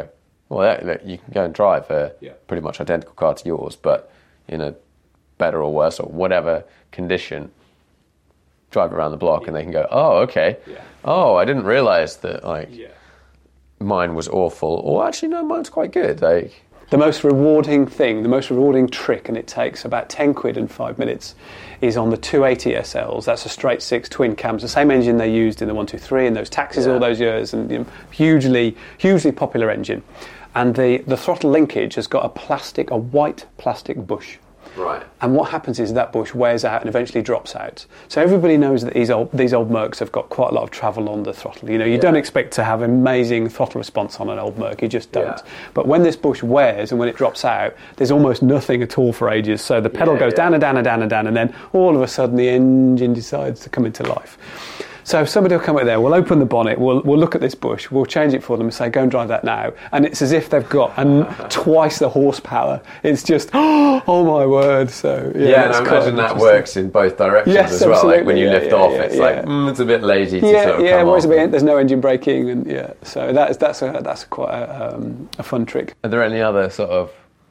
well, yeah, look, you can go and drive a Yeah. pretty much identical car to yours, but in a better or worse or whatever condition, drive around the block, yeah. and they can go, oh, okay, Yeah. oh, I didn't realise that like Yeah. mine was awful, or actually no, mine's quite good. Like the most rewarding thing, the most rewarding trick, and it takes about ten quid and five minutes, is on the two eighty S Ls. That's a straight six twin cams, the same engine they used in the one two three and those taxis yeah. all those years, and you know, hugely, hugely popular engine. And the, the throttle linkage has got a plastic, a white plastic bush. right. And what happens is that bush wears out and eventually drops out. So everybody knows that these old these old Mercs have got quite a lot of travel on the throttle. You know, you Yeah. don't expect to have amazing throttle response on an old Merc. You just don't. Yeah. But when this bush wears and when it drops out, there's almost nothing at all for ages. So the pedal Yeah, goes yeah. down and down and down and down, and then all of a sudden the engine decides to come into life. So somebody will come out there, we'll open the bonnet, we'll, we'll look at this bush, we'll change it for them and say, go and drive that now. And it's as if they've got an, twice the horsepower. It's just, oh my word. So yeah, Yeah, and that's I quite imagine that interesting. works in both directions Yes, as well. Like absolutely, when you yeah, lift yeah, off, yeah, it's yeah. like mm, it's a bit lazy to Yeah, sort of yeah. come Whereas off. a bit, there's no engine braking, and yeah. So that's that's a that's quite a, um, a fun trick. Are there any other sort of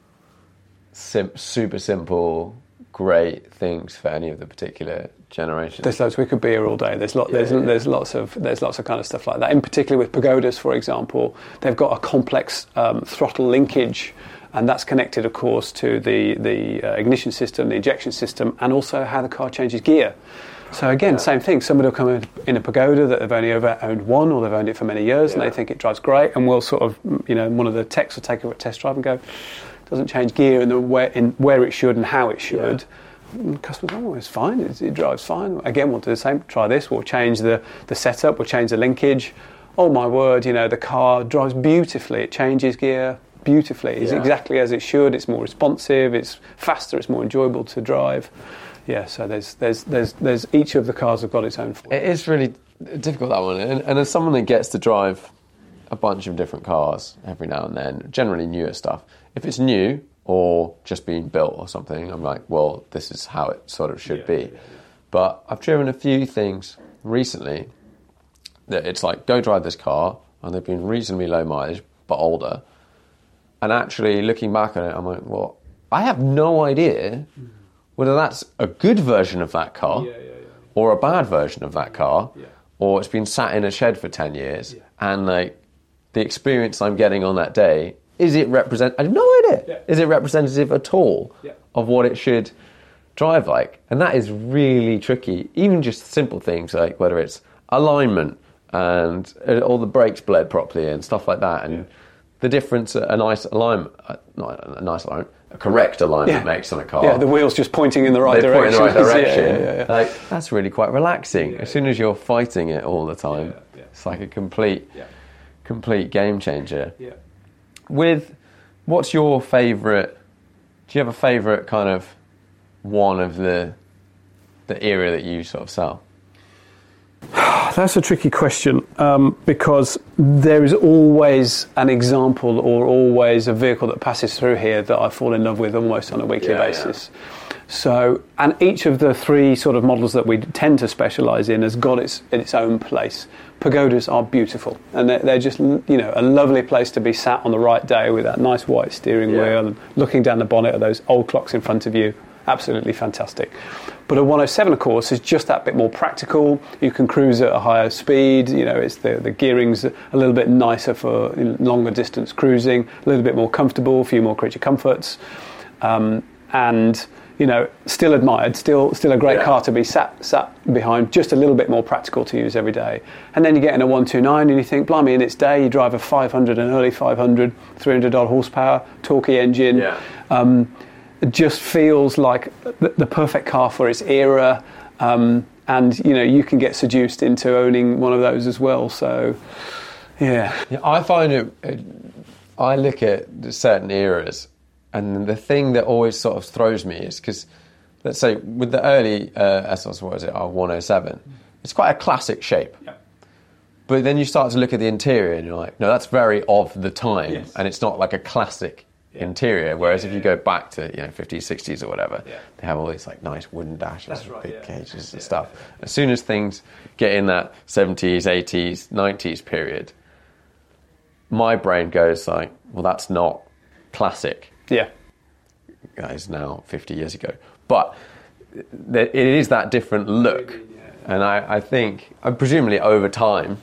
sim- super simple, great things for any of the particular generations? There's loads. We could be here all day. There's lot. There's Yeah, yeah. there's lots of there's lots of kind of stuff like that. In particular with Pagodas, for example, they've got a complex um, throttle linkage, and that's connected, of course, to the the uh, ignition system, the injection system, and also how the car changes gear. So again, Yeah. same thing. Somebody will come in, in a Pagoda that they've only ever owned one, or they've owned it for many years, and Yeah. they think it drives great, and we'll sort of, you know, one of the techs will take a test drive and go, doesn't change gear in the where in where it should and how it should. And customers, oh, it's fine. It, it drives fine. Again, we'll do the same. Try this. We'll change the the setup. We'll change the linkage. Oh my word! You know, the car drives beautifully. It changes gear beautifully. It's Yeah. exactly as it should. It's more responsive. It's faster. It's more enjoyable to drive. Yeah. So there's there's there's there's each of the cars have got its own. It is really difficult, that one. And, and as someone that gets to drive a bunch of different cars every now and then, generally newer stuff, if it's new or just being built or something, I'm like, well, this is how it sort of should Yeah, be. yeah, yeah. But I've driven a few things recently that it's like, go drive this car, and they've been reasonably low mileage, but older. And actually looking back on it, I'm like, well, I have no idea whether that's a good version of that car Yeah, yeah, yeah. or a bad version of that car, Yeah. or it's been sat in a shed for ten years, Yeah. and like the experience I'm getting on that day, is it represent? I have no idea. Yeah. Is it representative at all Yeah. of what it should drive like? And that is really tricky. Even just simple things like whether it's alignment and uh, all the brakes bled properly and stuff like that, and Yeah. the difference a nice alignment, uh, not a nice alignment, a correct alignment Yeah. makes on a car. Yeah, the wheel's just pointing in the right They point in direction. the right direction. Yeah, yeah, yeah. Like, that's really quite relaxing. Yeah, as soon as you're fighting it all the time, Yeah, yeah. it's like a complete, Yeah. complete game changer. Yeah. With, what's your favourite? Do you have a favourite kind of one of the the era that you sort of sell? That's a tricky question um, because there is always an example or always a vehicle that passes through here that I fall in love with almost on a weekly Yeah, basis. So, and each of the three sort of models that we tend to specialise in has got its its own place. Pagodas are beautiful, and they're, they're just, you know, a lovely place to be sat on the right day with that nice white steering Yeah. wheel and looking down the bonnet at those old clocks in front of you. Absolutely fantastic. But a one oh seven, of course, is just that bit more practical. You can cruise at a higher speed. You know, it's the the gearing's a little bit nicer for longer distance cruising, a little bit more comfortable, a few more creature comforts, um, and you know, still admired, still still a great Yeah. car to be sat sat behind. Just a little bit more practical to use every day. And then you get in a one twenty-nine, and you think, blimey, in its day, you drive a five hundred, an early five hundred, three hundred odd horsepower, torquey engine. Yeah. Um, it just feels like the, the perfect car for its era, um, and you know you can get seduced into owning one of those as well. So, yeah, Yeah, I find it, it. I look at certain eras, and the thing that always sort of throws me is because, let's say, with the early uh, S Ls, what is it, our one oh seven, it's quite a classic shape. Yep. But then you start to look at the interior, and you're like, no, that's very of the time, Yes. and it's not like a classic Yeah. interior. Whereas Yeah, if you yeah, go back to you know fifties, sixties, or whatever, Yeah. they have all these like nice wooden dashes, That's and right, big yeah. cages and Yeah, stuff. yeah, yeah. As soon as things get in that seventies, eighties, nineties period, my brain goes like, well, that's not classic. Yeah. Guys, now fifty years ago, but it is that different look, and I, I think, uh, presumably over time,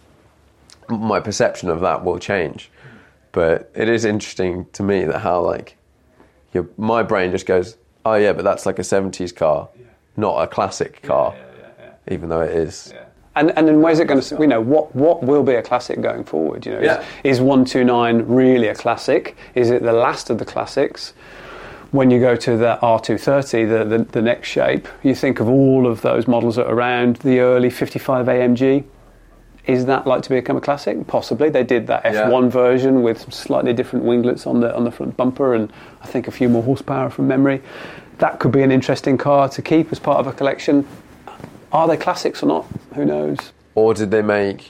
my perception of that will change. But it is interesting to me that how like your, my brain just goes, oh yeah, but that's like a seventies car, yeah. not a classic car, yeah, yeah, yeah, yeah. even though it is. Yeah. And and then where's it going to? You know, what what will be a classic going forward? You know, yeah. is, is one twenty-nine really a classic? Is it the last of the classics? When you go to the R two thirty, the, the the next shape, you think of all of those models that are around, the early fifty-five A M G. Is that like to become a classic? Possibly. They did that F one yeah. version with slightly different winglets on the on the front bumper, and I think a few more horsepower from memory. That could be an interesting car to keep as part of a collection. Are they classics or not? Who knows? Or did they make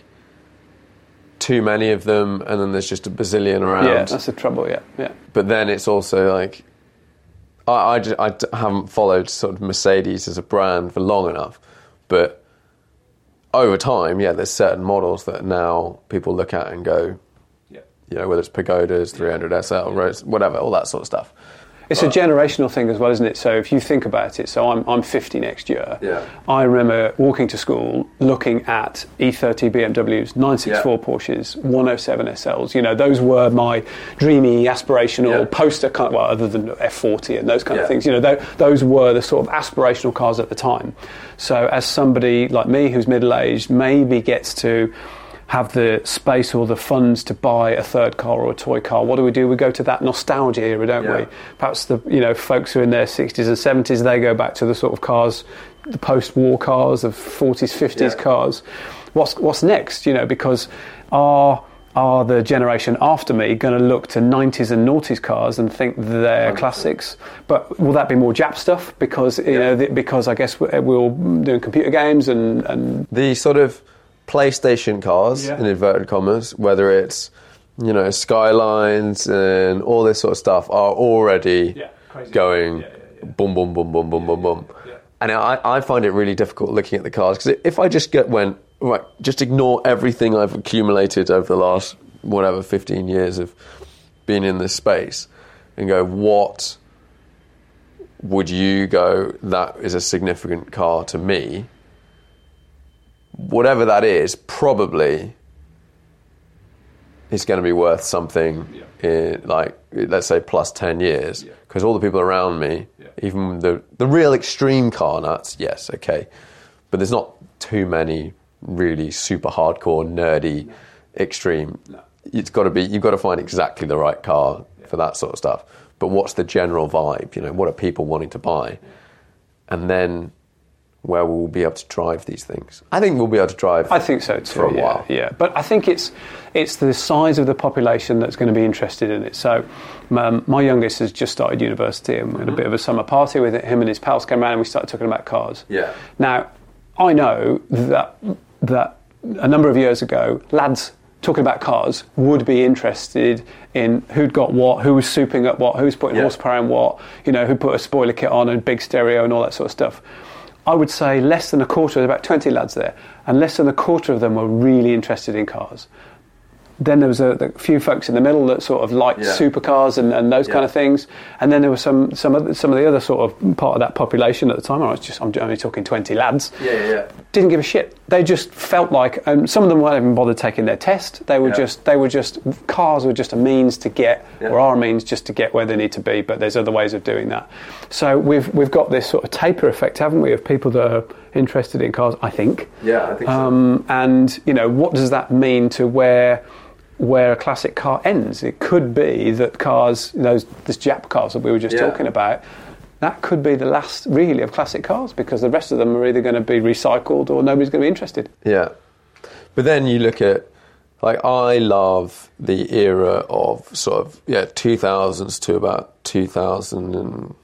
too many of them, and then there's just a bazillion around? Yeah, that's the trouble. Yeah, yeah. But then it's also like, I I, just, I haven't followed sort of Mercedes as a brand for long enough, but over time, yeah, there's certain models that now people look at and go, yeah. you know, whether it's Pagodas, three hundred S L, whatever, all that sort of stuff. It's a generational thing as well, isn't it? So if you think about it, so I'm I'm fifty next year. Yeah. I remember walking to school, looking at E thirty B M Ws, nine sixty-four yeah. Porsches, one oh seven S Ls. You know, those were my dreamy, aspirational yeah. poster kind of, well, other than F forty and those kind yeah. of things. You know, th- those were the sort of aspirational cars at the time. So as somebody like me who's middle-aged maybe gets to have the space or the funds to buy a third car or a toy car, what do we do? We go to that nostalgia era, don't yeah. we? Perhaps the you know folks who are in their sixties and seventies, they go back to the sort of cars, the post-war cars, of forties, fifties yeah. cars. What's what's next? You know, because are are the generation after me going to look to nineties and noughties cars and think they're one hundred percent classics? But will that be more Jap stuff? Because you yeah. know, the, because I guess we're, we're all doing computer games and, and the sort of PlayStation cars, yeah. in inverted commas, whether it's, you know, Skylines and all this sort of stuff, are already yeah, going yeah, yeah, yeah. boom, boom, boom, boom, boom, yeah, boom, boom. Yeah, yeah. And I, I find it really difficult looking at the cars, because if I just get went, right, just ignore everything I've accumulated over the last, whatever, fifteen years of being in this space, and go, what would you go, that is a significant car to me? Whatever that is, probably is going to be worth something yeah. in, like, let's say, plus ten years. Because yeah. all the people around me, yeah. even the the real extreme car nuts, yes, okay. But there's not too many really super hardcore, nerdy, no. extreme. No. It's got to be, you've got to find exactly the right car yeah. for that sort of stuff. But what's the general vibe? You know, what are people wanting to buy? Yeah. And then where we'll be able to drive these things. I think we'll be able to drive. I think so too. For a yeah, while, yeah. But I think it's it's the size of the population that's going to be interested in it. So, um, my youngest has just started university, and we had mm-hmm. a bit of a summer party with it. Him and his pals came around, and we started talking about cars. Yeah. Now, I know that that a number of years ago, lads talking about cars would be interested in who'd got what, who was souping up what, who was putting yeah. horsepower in what, you know, who put a spoiler kit on and big stereo and all that sort of stuff. I would say less than a quarter, about twenty lads there, and less than a quarter of them were really interested in cars. Then there was a, a few folks in the middle that sort of liked yeah. supercars and, and those yeah. kind of things. And then there was some some of the, some of the other sort of part of that population at the time. I was just I'm only talking twenty lads. Yeah, yeah. yeah. Didn't give a shit. They just felt like, and some of them weren't even bothered taking their test. They were yeah. just they were just cars were just a means to get, yeah. or are a means just to get where they need to be. But there's other ways of doing that. So we've we've got this sort of taper effect, haven't we, of people that are interested in cars? I think. Yeah, I think um, so. And you know, what does that mean to where? where a classic car ends? It could be that cars, those this Jap cars that we were just yeah. talking about, that could be the last really of classic cars, because the rest of them are either going to be recycled or nobody's going to be interested. Yeah. But then you look at, like, I love the era of sort of, yeah, two thousands to about two thousand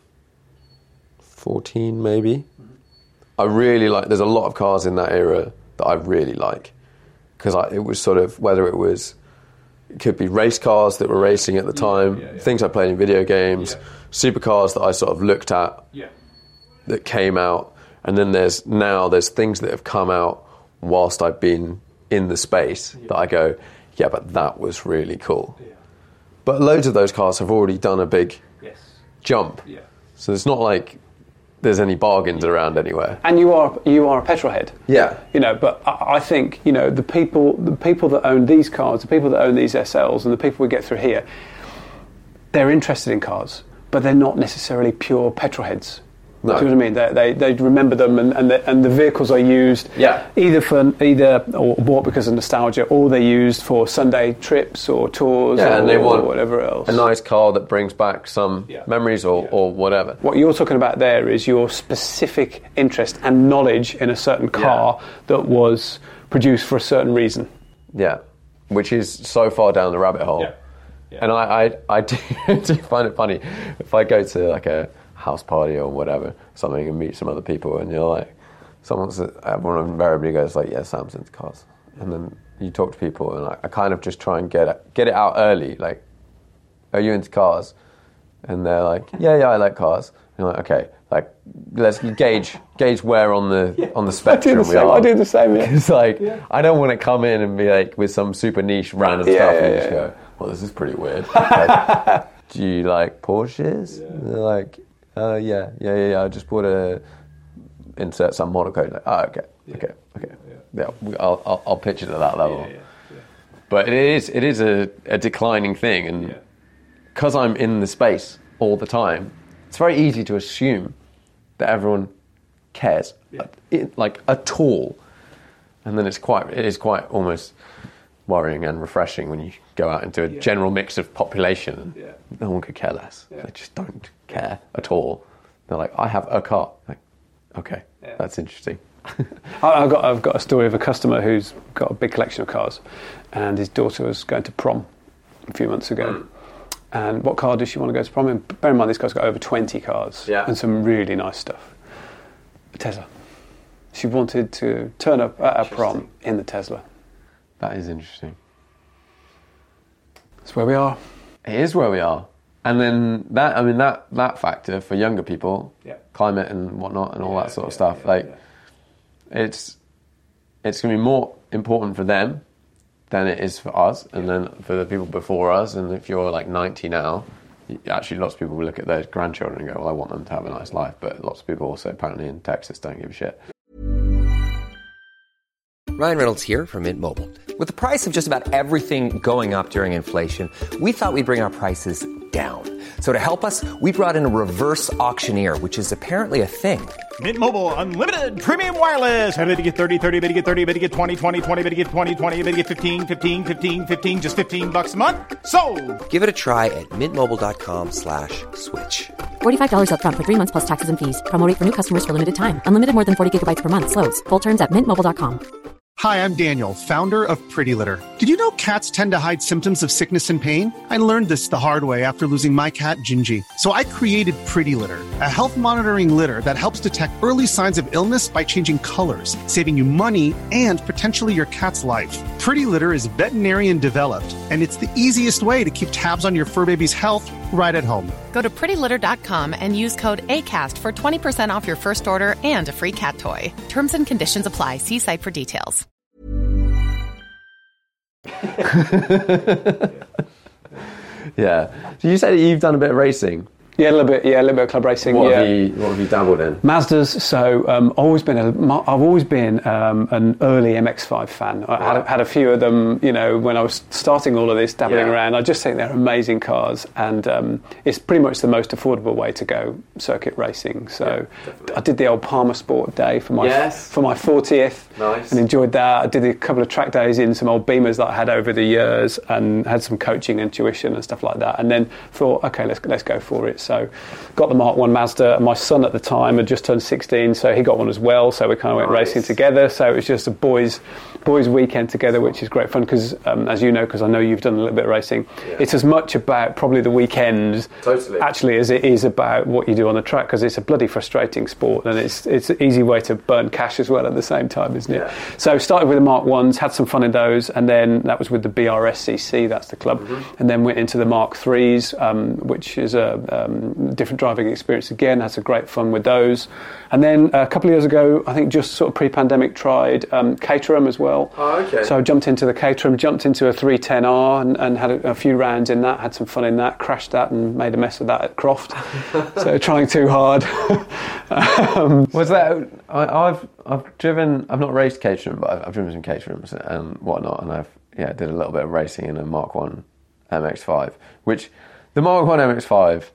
fourteen maybe. Mm-hmm. I really like, there's a lot of cars in that era that I really like, because it was sort of, whether it was, it could be race cars that were racing at the time, yeah, yeah, yeah. things I played in video games, yeah. supercars that I sort of looked at yeah. that came out, and then there's now there's things that have come out whilst I've been in the space yeah. that I go, yeah, but that was really cool. Yeah. But loads of those cars have already done a big yes. jump. Yeah. So it's not like there's any bargains around anywhere. And you are you are a petrol head. Yeah. You know, but I, I think, you know, the people the people that own these cars, the people that own these S Ls and the people we get through here, they're interested in cars, but they're not necessarily pure petrol heads. No. Do you know what I mean? They they, they remember them, and and the, and the vehicles are used yeah. either for either or bought because of nostalgia, or they're used for Sunday trips or tours yeah, or, and they want or whatever else. A nice car that brings back some yeah. memories or, yeah. or whatever. What you're talking about there is your specific interest and knowledge in a certain car yeah. that was produced for a certain reason. Yeah, which is so far down the rabbit hole. Yeah. Yeah. And I, I, I do, do find it funny if I go to like a house party or whatever, something, and meet some other people, and you're like, someone's, everyone invariably goes like, yeah, Sam's into cars. And then you talk to people, and I, I kind of just try and get it, get it out early, like, are you into cars? And they're like, yeah, yeah, I like cars. And you're like, okay, like, let's gauge gauge where on the yeah. on the spectrum I do the we same, are. I do the same, yeah. It's like, yeah. I don't want to come in and be like, with some super niche random yeah, stuff, yeah, and yeah, just yeah. go, well, this is pretty weird. Like, do you like Porsches? Yeah. And they're like, Uh, yeah, yeah, yeah, yeah. I just bought a insert some model code. Like, oh, okay, yeah. okay, okay. Yeah, yeah I'll, I'll, I'll pitch it at that level. Yeah, yeah, yeah. But it is, it is a, a declining thing, and because yeah. I'm in the space all the time, it's very easy to assume that everyone cares, yeah. it, like at all, and then it's quite, it is quite almost worrying and refreshing when you go out into a yeah. general mix of population and yeah. no one could care less. Yeah. They just don't care at all. They're like, I have a car. Like, okay, yeah. that's interesting. I've got I've got a story of a customer who's got a big collection of cars, and his daughter was going to prom a few months ago. Mm. And what car does she want to go to prom in? Bear in mind, this guy's got over twenty cars yeah. and some really nice stuff. A Tesla. She wanted to turn up at a prom in the Tesla. That is interesting. That's where we are. It is where we are. And then that, I mean, that, that factor for younger people, yeah. climate and whatnot and all yeah, that sort of yeah, stuff, yeah, like, yeah. it's it's going to be more important for them than it is for us, and yeah. then for the people before us. And if you're like ninety now, actually lots of people will look at their grandchildren and go, well, I want them to have a nice life. But lots of people also apparently in Texas don't give a shit. Ryan Reynolds here from Mint Mobile. With the price of just about everything going up during inflation, we thought we'd bring our prices down. So to help us, we brought in a reverse auctioneer, which is apparently a thing. Mint Mobile Unlimited Premium Wireless. How to get thirty, thirty, bit to get thirty, bit to get twenty, twenty, twenty, bit to get twenty, twenty, bit to get fifteen, fifteen, fifteen, fifteen, just fifteen bucks a month? Sold! Give it a try at mintmobile.com slash switch. forty-five dollars up front for three months plus taxes and fees. Promo rate for new customers for limited time. Unlimited more than forty gigabytes per month. Slows full terms at mint mobile dot com. Hi, I'm Daniel, founder of Pretty Litter. Did you know cats tend to hide symptoms of sickness and pain? I learned this the hard way after losing my cat, Gingy. So I created Pretty Litter, a health monitoring litter that helps detect early signs of illness by changing colors, saving you money and potentially your cat's life. Pretty Litter is veterinarian developed, and it's the easiest way to keep tabs on your fur baby's health right at home. Go to pretty litter dot com and use code ACAST for twenty percent off your first order and a free cat toy. Terms and conditions apply. See site for details. Yeah. So you said that you've done a bit of racing. Yeah, a little bit. Yeah, a little bit of club racing. What, yeah. have, you, what have you dabbled in? Mazdas. So um, always been. A, I've always been um, an early M X five fan. I had, had a few of them. You know, when I was starting all of this dabbling yeah. around, I just think they're amazing cars, and um, it's pretty much the most affordable way to go circuit racing. So yeah, I did the old Palmer Sport Day for my yes. for my fortieth, nice. and enjoyed that. I did a couple of track days in some old Beamers that I had over the years, and had some coaching and tuition and stuff like that. And then thought, okay, let's let's go for it. So got the Mark one Mazda, and my son at the time had just turned sixteen, so he got one as well, so we kind of went nice. racing together. So it was just a boys boys weekend together, which is great fun because um, as you know, because I know you've done a little bit of racing, yeah. it's as much about probably the weekend totally. actually as it is about what you do on the track, because it's a bloody frustrating sport, and it's it's an easy way to burn cash as well at the same time, isn't it? Yeah. So started with the Mark ones, had some fun in those, and then that was with the B R S C C, that's the club, mm-hmm. and then went into the Mark threes, um, which is a um, different driving experience again. Had some great fun with those. And then a couple of years ago, I think just sort of pre-pandemic, tried um, Caterham as well. Oh, okay. So I jumped into the Caterham, jumped into a three ten R and, and had a, a few rounds in that, had some fun in that, crashed that and made a mess of that at Croft. So trying too hard. um, Was that, I, I've I've driven, I've not raced Caterham, but I've, I've driven some Caterhams and whatnot, and I've, yeah, did a little bit of racing in a Mark one M X five, which the Mark one M X five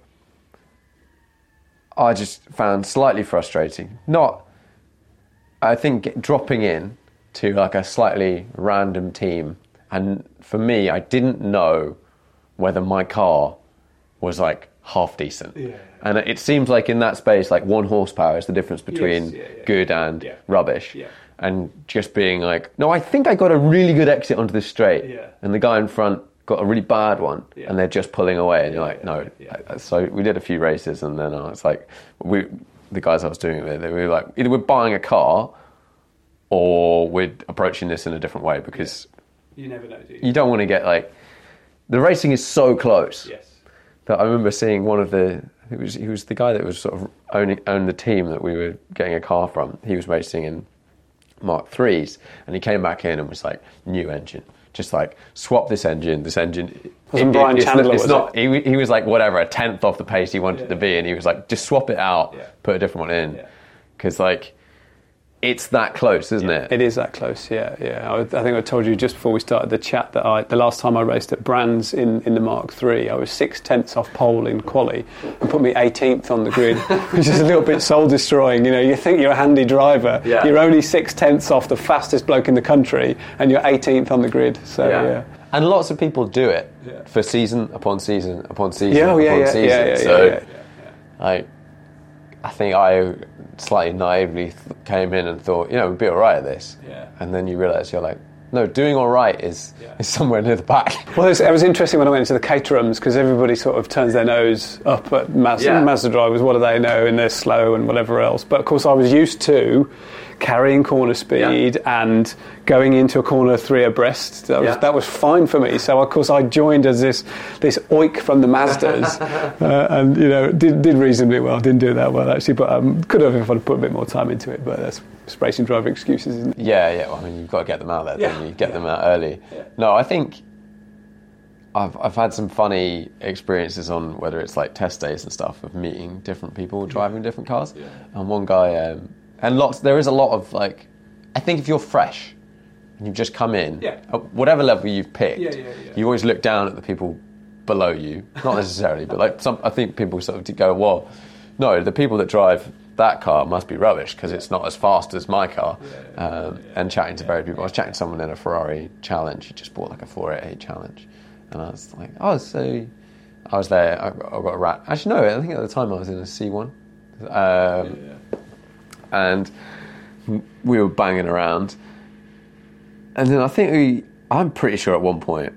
I just found slightly frustrating. Not, I think, dropping in to like a slightly random team, and for me, I didn't know whether my car was like half decent. Yeah. And it seems like in that space, like one horsepower is the difference between yes, yeah, yeah. good and yeah. rubbish. Yeah. And just being like, no, I think I got a really good exit onto this straight, yeah. and the guy in front got a really bad one, yeah. and they're just pulling away, and you're like, no. Yeah. So we did a few races, and then I was like, we, the guys I was doing it with, they were like, either we're buying a car, or we're approaching this in a different way, because yeah. you never know, do you? You don't want to get like, the racing is so close. Yes. That I remember seeing one of the, it was he was the guy that was sort of owning owned the team that we were getting a car from. He was racing in Mark threes, and he came back in and was like, new engine. Just like, swap this engine, this engine... Wasn't it, Brian it, Chandler, it's was not, it? He, he was like, whatever, a tenth off the pace he wanted yeah. to be, and he was like, just swap it out, yeah. put a different one in. Because, yeah. like, it's that close, isn't yeah. it? It is that close, yeah. yeah. I, I think I told you just before we started the chat that I, the last time I raced at Brands in, in the Mark three, I was six tenths off pole in quali and put me eighteenth on the grid, which is a little bit soul-destroying. You know, you think you're a handy driver, yeah. you're only six tenths off the fastest bloke in the country, and you're eighteenth on the grid. So, yeah. yeah. And lots of people do it yeah. for season upon season upon season yeah, oh, yeah, upon yeah, season. Yeah, yeah, so, yeah, yeah, yeah. like, I think I slightly naively th- came in and thought, you know, we'd be all right at this. Yeah. And then you realise you're like, no, doing all right is, yeah. is somewhere near the back. Well, it was interesting when I went into the Caterhams, because everybody sort of turns their nose up at Mazda, yeah. Mazda drivers. What do they know? And they're slow and whatever else. But of course, I was used to carrying corner speed yeah. and going into a corner three abreast. That was, yeah. that was fine for me. So of course I joined as this this oik from the Mazdas, uh, and you know did did reasonably well. Didn't do that well actually, but um, could have if I'd put a bit more time into it. But that's racing driver excuses, isn't it? Yeah, yeah. Well, I mean, you've got to get them out there. Yeah. Don't you get yeah. them out early. Yeah. No, I think I've I've had some funny experiences on whether it's like test days and stuff of meeting different people driving yeah. different cars. Yeah. And one guy. Um, And lots, there is a lot of like, I think if you're fresh and you've just come in, yeah. at whatever level you've picked, yeah, yeah, yeah. you always look down at the people below you. Not necessarily, but like some, I think people sort of go, well, no, the people that drive that car must be rubbish because it's not as fast as my car. Yeah, yeah, um, yeah, yeah, and chatting to yeah, various people, I was chatting to someone in a Ferrari Challenge. He just bought like a four eighty-eight Challenge, and I was like, oh, so I was there. I, I got a rat. Actually, no, I think at the time I was in a C one. Um, yeah, yeah. And we were banging around, and then I think we, I'm pretty sure at one point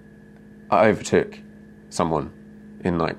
I overtook someone in like,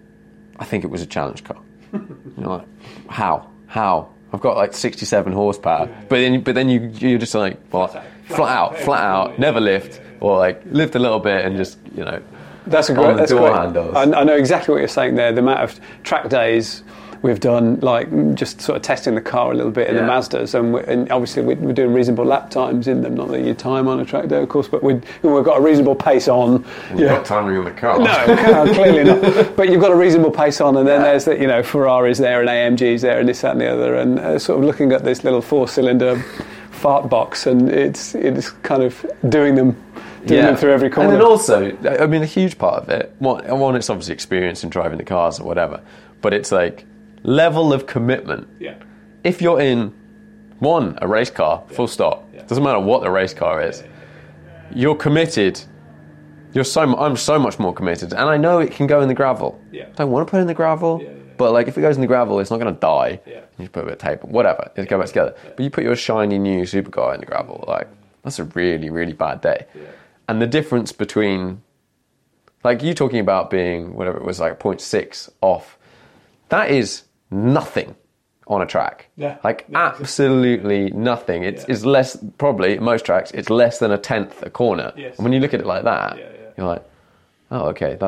I think it was a challenge car. You're like, how? How? I've got like sixty-seven horsepower, yeah, yeah. but then but then you you're just like, well, flat, flat, flat out, flat out, yeah, never lift, yeah, yeah. or like lift a little bit and yeah. just you know. That's a great. That's great. I, I know exactly what you're saying there. The amount of track days we've done, like just sort of testing the car a little bit in yeah. the Mazdas, and, we, and obviously we're, we're doing reasonable lap times in them. Not that you time on a track day, of course, but we've, we've got a reasonable pace on. You've yeah. got timing on the car. No, clearly not. But you've got a reasonable pace on, and then yeah. there's the, you know, Ferraris there and A M Gs there and this, that, and the other, and uh, sort of looking at this little four-cylinder fart box, and it's it's kind of doing them. Doing yeah. them through every corner. And then also, I mean, a huge part of it, one, one it's obviously experience in driving the cars or whatever, but it's like level of commitment. Yeah. If you're in, one, a race car, yeah. full stop, yeah. doesn't matter what the race car is, yeah, yeah, yeah. you're committed, you're so, I'm so much more committed, and I know it can go in the gravel. Yeah. I don't want to put it in the gravel, yeah, yeah, yeah. but like if it goes in the gravel, it's not going to die. Yeah. You put a bit of tape, whatever, it'll go back together. Yeah. But you put your shiny new supercar in the gravel, like, that's a really, really bad day. Yeah. And the difference between, like you talking about being, whatever it was, like zero point six off, that is nothing on a track. Yeah. Like yeah. absolutely nothing. It's, yeah. it's less, probably, at most tracks, it's less than a tenth a corner. Yes. And when you look at it like that, yeah, yeah. you're like, oh, okay, that's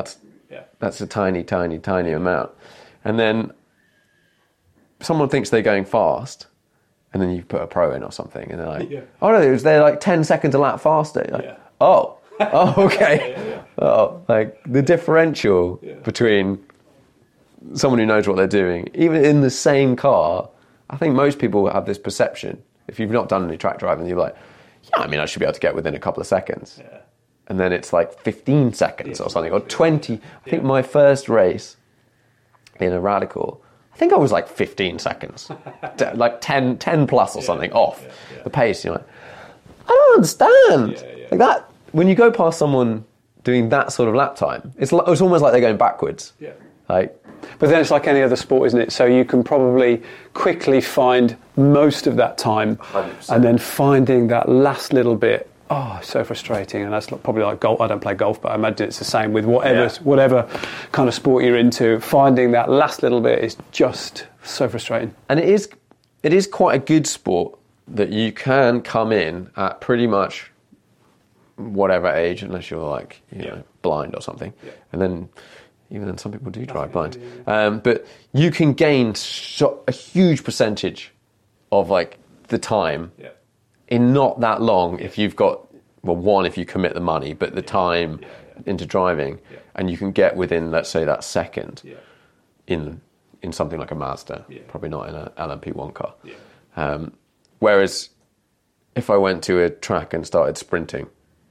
Yeah. That's a tiny, tiny, tiny amount. And then someone thinks they're going fast, and then you put a pro in or something, and they're like, Yeah. oh no, they're like ten seconds a lap faster. You're like, Yeah. oh, oh, okay. Yeah, yeah, yeah. Oh, like the differential Yeah. between someone who knows what they're doing, even in the same car. I think most people have this perception. If you've not done any track driving, you're like, yeah, I mean, I should be able to get within a couple of seconds. Yeah. And then it's like fifteen seconds Yeah. or something, or twenty. I think Yeah. my first race in a Radical, I think I was like fifteen seconds, D- like ten, ten plus or something off yeah, yeah. the pace. You're like, I don't understand. Yeah, yeah. Like that, when you go past someone doing that sort of lap time, it's, li- it's almost like they're going backwards. Yeah. Like, But then it's like any other sport, isn't it? So you can probably quickly find most of that time, one hundred percent. and then finding that last little bit. Oh, so frustrating, and that's like- probably like golf. I don't play golf, but I imagine it's the same with whatever Yeah. whatever kind of sport you're into. Finding that last little bit is just so frustrating. and it is, it is quite a good sport that you can come in at pretty much whatever age, unless you're like, you know, blind or something. Yeah. And then, even then, some people do drive blind. Um, but you can gain so, a huge percentage of like the time Yeah. in not that long if you've got, well, one, if you commit the money, but the time Yeah, yeah. into driving, Yeah. and you can get within, let's say, that second Yeah. in in something like a Mazda, Yeah. probably not in a L M P one car. Yeah. Um, whereas if I went to a track and started sprinting,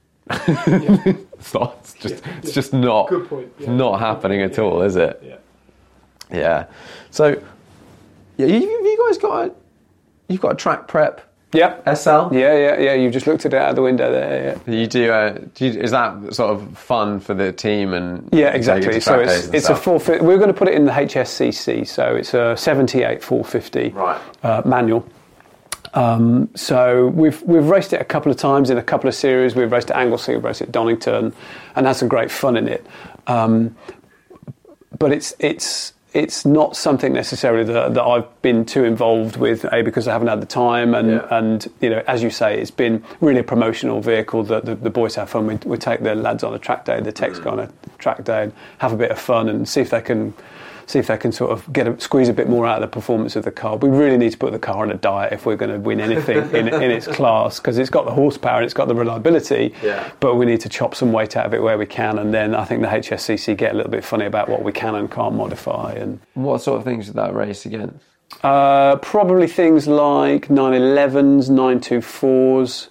it's, not, it's just Yeah. it's just not Good point. Yeah. not happening at Yeah. all, is it? Yeah. Yeah. So, yeah, you, you guys got a you've got a track prep Yep. S L. Yeah, yeah, yeah. You've just looked at it out the window there. Yeah. You do, uh, do you, is that sort of fun for the team and Yeah, take it exactly. to So track days it's and it's a stuff? four fifty. We're going to put it in the H S C C. So it's a seventy-eight four fifty Right. uh, manual. Um, so we've we've raced it a couple of times in a couple of series. We've raced at Anglesey, we've raced at Donington, and had some great fun in it. Um, but it's it's it's not something necessarily that, that I've been too involved with, A, because I haven't had the time, and, Yeah. and you know, as you say, it's been really a promotional vehicle that the, the boys have fun. We, we take the lads on a track day, the techs go on a track day, and have a bit of fun and see if they can see if they can sort of get a, squeeze a bit more out of the performance of the car. We really need to put the car on a diet if we're going to win anything in, in its class, because it's got the horsepower and it's got the reliability, Yeah. but we need to chop some weight out of it where we can, and then I think the H S C C get a little bit funny about what we can and can't modify. And What sort of things did that race against? uh, probably things like nine elevens, nine twenty-fours,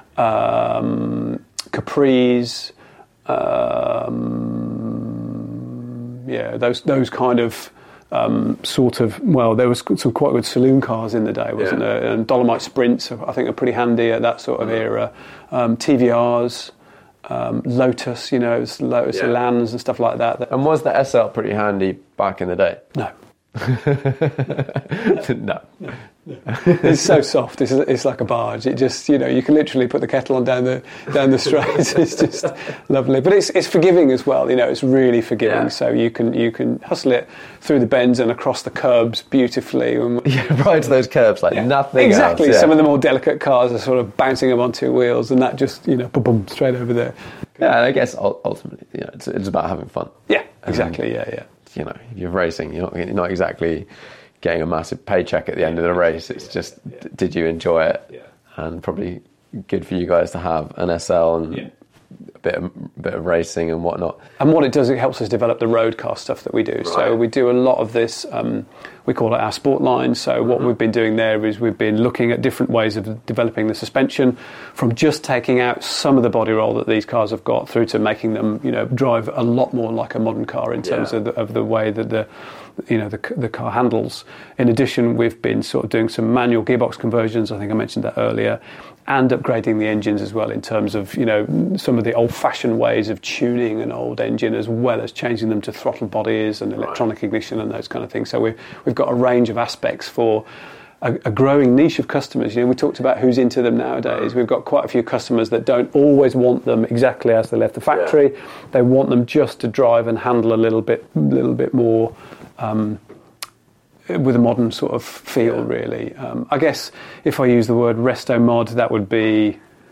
um, Capris, um, yeah, those those kind of um, sort of, well, there was some quite good saloon cars in the day, wasn't Yeah. there? And Dolomite Sprints, I think, are pretty handy at that sort of era. Um, T V Rs, um, Lotus, you know, Lotus Yeah. Elans and stuff like that. And was the S L pretty handy back in the day? No. No. It's so soft. It's, it's like a barge. It just, you know, you can literally put the kettle on down the down the straight. It's just lovely. But it's it's forgiving as well. You know, it's really forgiving. Yeah. So you can you can hustle it through the bends and across the curbs beautifully. Yeah, right to those curbs like nothing Exactly. else. Yeah. Some of the more delicate cars are sort of bouncing them on two wheels, and that just, you know, boom, boom, straight over there. Yeah, and I guess ul- ultimately, you know, it's, it's about having fun. Yeah, exactly. Yeah, yeah. You know, if you're racing, you're not, you're not exactly getting a massive paycheck at the end of the race. It's just, d- did you enjoy it? Yeah. And probably good for you guys to have an S L and Yeah. a bit of, bit of racing and whatnot. And what it does, it helps us develop the road car stuff that we do. So Right. we do a lot of this, um, we call it our sport line. So what we've been doing there is we've been looking at different ways of developing the suspension, from just taking out some of the body roll that these cars have got through to making them, you know, drive a lot more like a modern car in terms Yeah. of, the, of the way that the, you know, the, the car handles. In addition, we've been sort of doing some manual gearbox conversions. I think I mentioned that earlier. And upgrading the engines as well in terms of, you know, some of the old-fashioned ways of tuning an old engine, as well as changing them to throttle bodies and electronic ignition and those kind of things. So we've, we've got a range of aspects for a, a growing niche of customers. You know, we talked about who's into them nowadays. We've got quite a few customers that don't always want them exactly as they left the factory. Yeah. They want them just to drive and handle a little bit, little bit more... Um, with a modern sort of feel, Yeah. really. Um, I guess if I use the word resto mod, that would be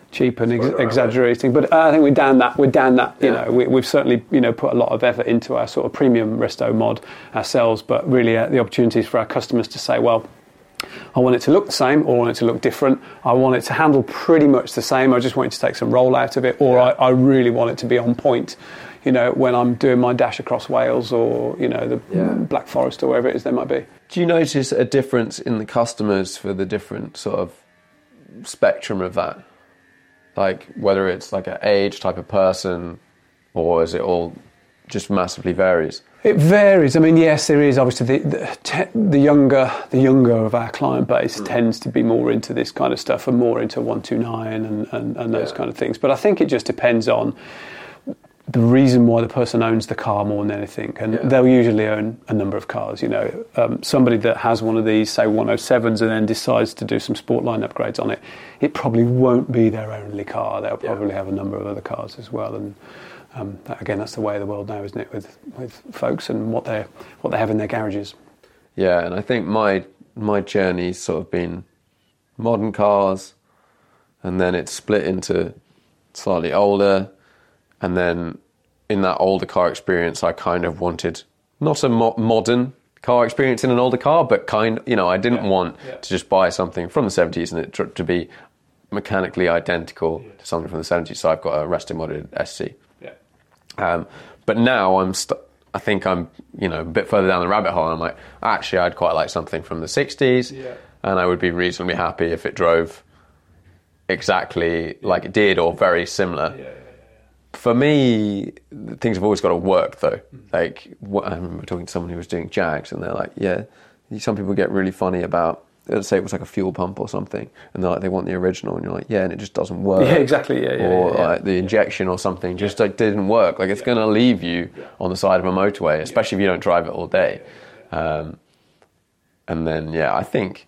cheap and ex- exaggerating. But I think we're down that. We're down that. You Yeah. know, we, we've certainly you know put a lot of effort into our sort of premium resto mod ourselves. But really, uh, the opportunities for our customers to say, well, I want it to look the same, or I want it to look different. I want it to handle pretty much the same. I just want it to take some roll out of it, or Yeah. I, I really want it to be on point. You know, when I'm doing my dash across Wales, or you know, the Yeah. Black Forest, or wherever it is they might be. Do you notice a difference in the customers for the different sort of spectrum of that? Like whether it's like an age type of person, or is it all just massively varies? It varies. I mean, yes, there is obviously the the, te- the younger the younger of our client base mm. tends to be more into this kind of stuff and more into one two nine and, and, and those yeah. kind of things. But I think it just depends on the reason why the person owns the car more than anything. And yeah. they'll usually own a number of cars. You know, um, somebody that has one of these, say one oh sevens, and then decides to do some sport line upgrades on it, it probably won't be their only car. They'll probably yeah. have a number of other cars as well. And Um, that, again, that's the way of the world now, isn't it? With with folks and what they what they have in their garages. Yeah, and I think my my journey's sort of been modern cars, and then it's split into slightly older, and then in that older car experience, I kind of wanted not a mo- modern car experience in an older car, but kind, you know, I didn't yeah. want yeah. to just buy something from the seventies and it to, to be mechanically identical yeah. to something from the seventies. So I've got a resto modded S C. Um, but now I'm, st- I think I'm, you know, a bit further down the rabbit hole. And I'm like, actually, I'd quite like something from the sixties, yeah. and I would be reasonably happy if it drove exactly like it did or very similar. Yeah, yeah, yeah. For me, things have always got to work, though. Mm-hmm. Like, what, I remember talking to someone who was doing Jags, and they're like, yeah, some people get really funny about, let's say it was like a fuel pump or something, and they're like, they want the original, and you're like, yeah, and it just doesn't work. Yeah, exactly, yeah, yeah. Or yeah, yeah. like the injection or something just like didn't work. Like it's yeah. going to leave you yeah. on the side of a motorway, especially yeah. if you don't drive it all day. Um, and then, yeah, I think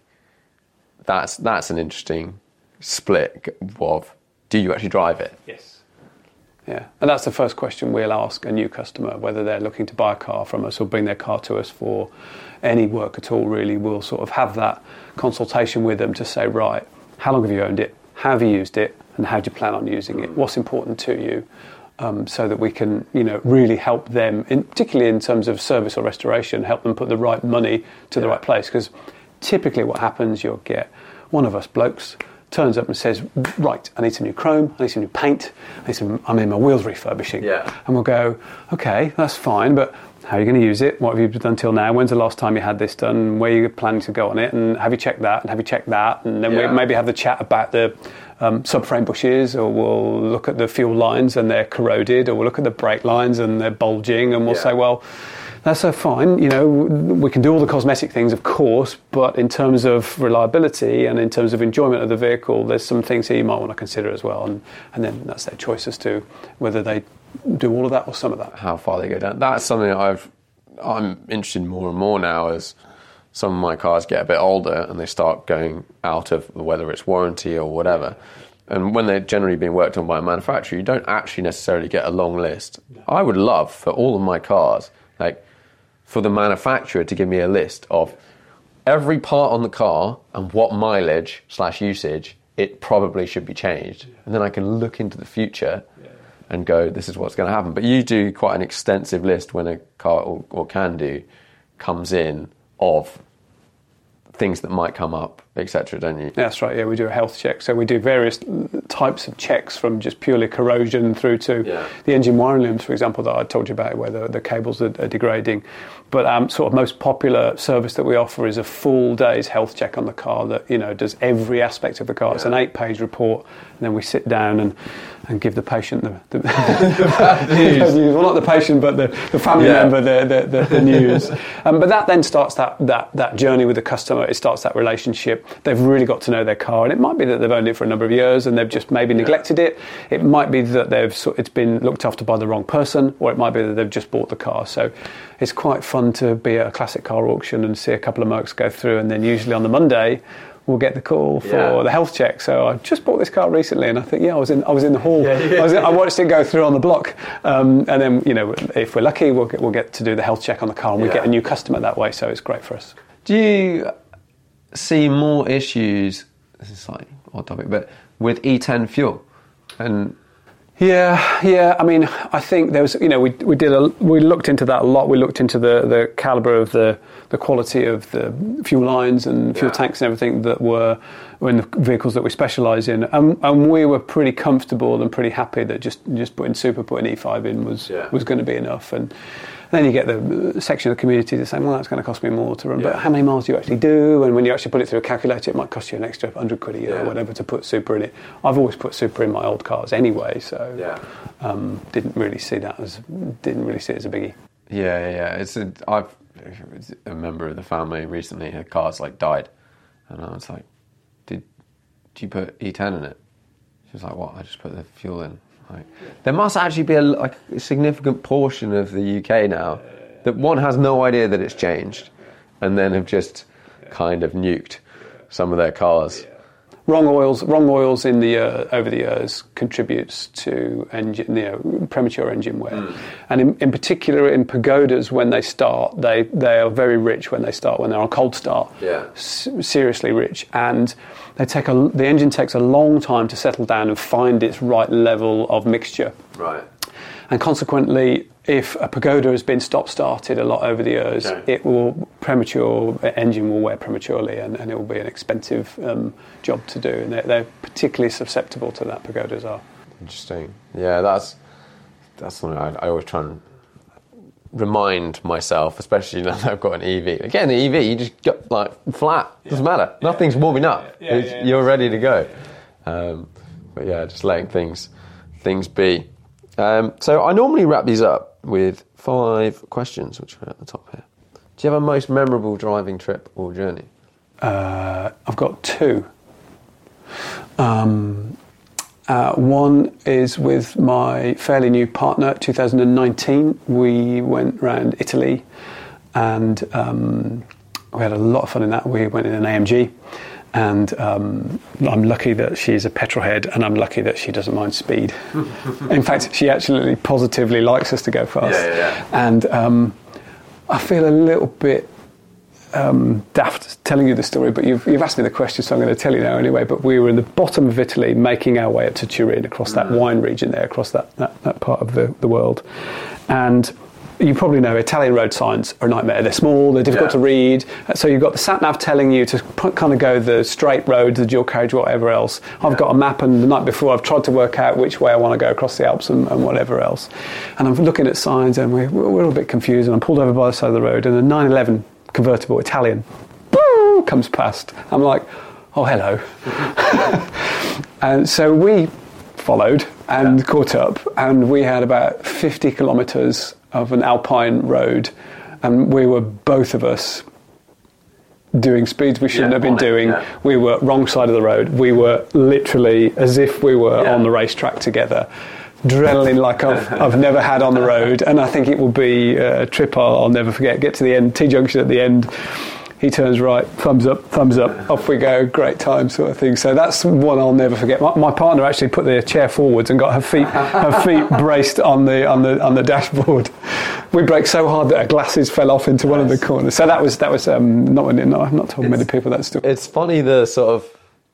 that's that's an interesting split of, do you actually drive it? Yes. Yeah, and that's the first question we'll ask a new customer, whether they're looking to buy a car from us or bring their car to us for any work at all, really. We'll sort of have that consultation with them to say, right, how long have you owned it? How have you used it? And how do you plan on using it? What's important to you? Um, so that we can, you know, really help them, in, particularly in terms of service or restoration, help them put the right money to the right place. Because typically what happens, you'll get one of us blokes turns up and says, right, I need some new chrome, I need some new paint, I need some, I'm in my wheels refurbishing. Yeah. And we'll go, okay, that's fine, but how are you going to use it? What have you done till now? When's the last time you had this done? Where are you planning to go on it? And have you checked that? And have you checked that? And then yeah. we maybe have the chat about the um, subframe bushes, or we'll look at the fuel lines and they're corroded, or we'll look at the brake lines and they're bulging, and we'll yeah. say, well, that's so fine, you know, we can do all the cosmetic things, of course, but in terms of reliability and in terms of enjoyment of the vehicle, there's some things here you might want to consider as well. And, and then that's their choice as to whether they do all of that or some of that. How far they go down. That's something I've, I'm interested in more and more now as some of my cars get a bit older and they start going out of whether it's warranty or whatever. And when they're generally being worked on by a manufacturer, you don't actually necessarily get a long list. I would love for all of my cars, like, for the manufacturer to give me a list of every part on the car and what mileage slash usage it probably should be changed. And then I can look into the future and go, this is what's going to happen. But you do quite an extensive list when a car, or, or can do, comes in of things that might come up, et cetera, don't you? Yeah, that's right, yeah, we do a health check. So we do various types of checks, from just purely corrosion through to yeah. the engine wiring looms, for example, that I told you about, where the, the cables are, are degrading. But um, sort of most popular service that we offer is a full day's health check on the car that, you know, does every aspect of the car. Yeah. It's an eight-page report, and then we sit down and, and give the patient the, the, the news. Well, not the patient, but the, the family yeah. member the, the, the, the news. Um, but that then starts that, that, that journey with the customer. It starts that relationship. They've really got to know their car, and it might be that they've owned it for a number of years and they've just maybe yeah. neglected it. It might be that they've it's been looked after by the wrong person, or it might be that they've just bought the car. So it's quite fun to be at a classic car auction and see a couple of Mercs go through, and then usually on the Monday we'll get the call for yeah. the health check. So I just bought this car recently, and I think, yeah, I was in I was in the hall. Yeah, yeah, I, was in, I watched it go through on the block, um, and then, you know, if we're lucky, we'll get, we'll get to do the health check on the car, and we yeah. get a new customer that way. So it's great for us. Do you see more issues? This is slightly odd topic, but with E ten fuel? And yeah, yeah. I mean, I think there was, you know, we we did a, we looked into that a lot. We looked into the, the caliber of the, the quality of the fuel lines and fuel yeah. tanks and everything that were, were in the vehicles that we specialise in, and, and we were pretty comfortable and pretty happy that just just putting super putting E five in was yeah. was going to be enough. And then you get the section of the community that's saying, well, that's going to cost me more to run, yeah. but how many miles do you actually do? And when you actually put it through a calculator, it might cost you an extra hundred quid a year yeah. or whatever to put super in it. I've always put super in my old cars anyway, so yeah. um, didn't really see that as didn't really see it as a biggie. Yeah, yeah. It's a, I've a member of the family recently, her car's like died, and I was like, did, did you put E ten in it? She was like, what? I just put the fuel in. Like, there must actually be a, like, a significant portion of the U K now that one has no idea that it's changed, and then have just kind of nuked some of their cars. Wrong oils, wrong oils in the uh, over the years contributes to engine, you know, premature engine wear, mm. and in, in particular in Pagodas when they start, they they are very rich when they start when they're on cold start, yeah, S- seriously rich, and they take a the engine takes a long time to settle down and find its right level of mixture, right, and consequently, if a Pagoda has been stop-started a lot over the years, okay. it will premature engine will wear prematurely, and, and it will be an expensive um, job to do. And they're, they're particularly susceptible to that. Pagodas are. Interesting. Yeah, that's that's something I, I always try and remind myself, especially now that I've got an E V. Again, the E V, you just get like flat. Yeah. Doesn't matter. Yeah. Nothing's warming up. Yeah, yeah, yeah, you're ready to go. Um, but yeah, just letting things things be. Um, so I normally wrap these up with five questions, which are at the top here. Do you have a most memorable driving trip or journey? Uh, I've got two. Um, uh, one is with my fairly new partner, two thousand nineteen. We went around Italy, and um, we had a lot of fun in that. We went in an A M G. And um, I'm lucky that she's a petrol head, and I'm lucky that she doesn't mind speed. In fact, she actually positively likes us to go fast. Yeah, yeah, yeah. And um, I feel a little bit um, daft telling you the story, but you've, you've asked me the question, so I'm going to tell you now anyway. But we were in the bottom of Italy, making our way up to Turin, across that mm. wine region there, across that, that, that part of the, the world. And you probably know Italian road signs are a nightmare. They're small, they're difficult yeah. to read. So you've got the sat-nav telling you to kind of go the straight road, the dual carriage, whatever else. I've yeah. got a map, and the night before I've tried to work out which way I want to go across the Alps and, and whatever else. And I'm looking at signs, and we're, we're a bit confused, and I'm pulled over by the side of the road, and a nine eleven convertible Italian boo, comes past. I'm like, oh, hello. And so we followed and yeah. caught up, and we had about fifty kilometres of an alpine road, and we were, both of us, doing speeds we shouldn't yeah, have been doing. Yeah. We were wrong side of the road. We were literally as if we were yeah. on the racetrack together. Adrenaline like I've, I've never had on the road, and I think it will be a trip I'll, I'll never forget. Get to the end, T-junction at the end, he turns right, thumbs up, thumbs up, off we go, great time sort of thing. So that's one I'll never forget. My, my partner actually put the chair forwards and got her feet her feet braced on the on the on the dashboard. We braked so hard that our glasses fell off into one of the corners. So that was that was um, not no, I've not told it's, many people that story. It's funny the sort of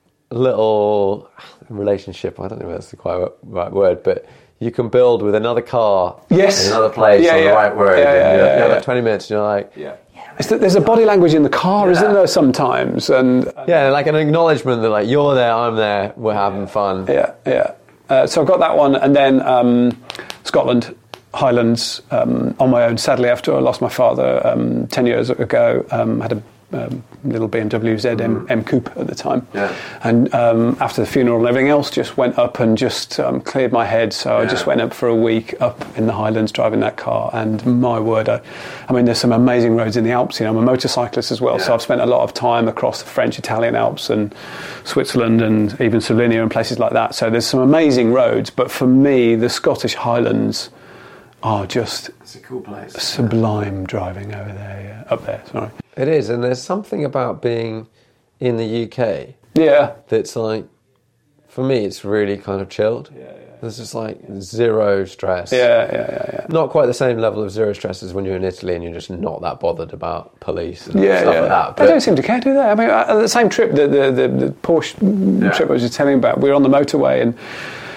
little relationship. I don't know if that's the quite right word, but you can build with another car yes. in another place yeah, on yeah. the right road. Yeah, yeah, and yeah, you're, yeah, you're yeah. like twenty minutes, and you're like, yeah. It's that there's a body language in the car, yeah. isn't there, sometimes? And yeah, like an acknowledgement that like you're there, I'm there, we're having yeah. fun. Yeah, yeah. Uh, so I've got that one, and then um, Scotland, Highlands, um, on my own. Sadly, after I lost my father um, ten years ago, um, had a um, little B M W Z M, mm. M Coupe at the time. Yeah. And um, after the funeral and everything else, just went up and just um, cleared my head. So yeah. I just went up for a week up in the Highlands driving that car. And my word, I, I mean, there's some amazing roads in the Alps. You know, I'm a motorcyclist as well, yeah. so I've spent a lot of time across the French-Italian Alps and Switzerland and even Slovenia and places like that. So there's some amazing roads. But for me, the Scottish Highlands are just it's a cool place. Sublime driving over there, yeah. up there, sorry. It is, and there's something about being in the U K yeah. that's like, for me, it's really kind of chilled. Yeah, yeah. There's just like zero stress. Yeah, yeah, yeah, yeah. Not quite the same level of zero stress as when you're in Italy and you're just not that bothered about police and yeah, stuff yeah. like that. But they don't seem to care, do they? I mean, uh, the same trip, the the, the, the Porsche yeah. trip I was just telling you about, we were on the motorway and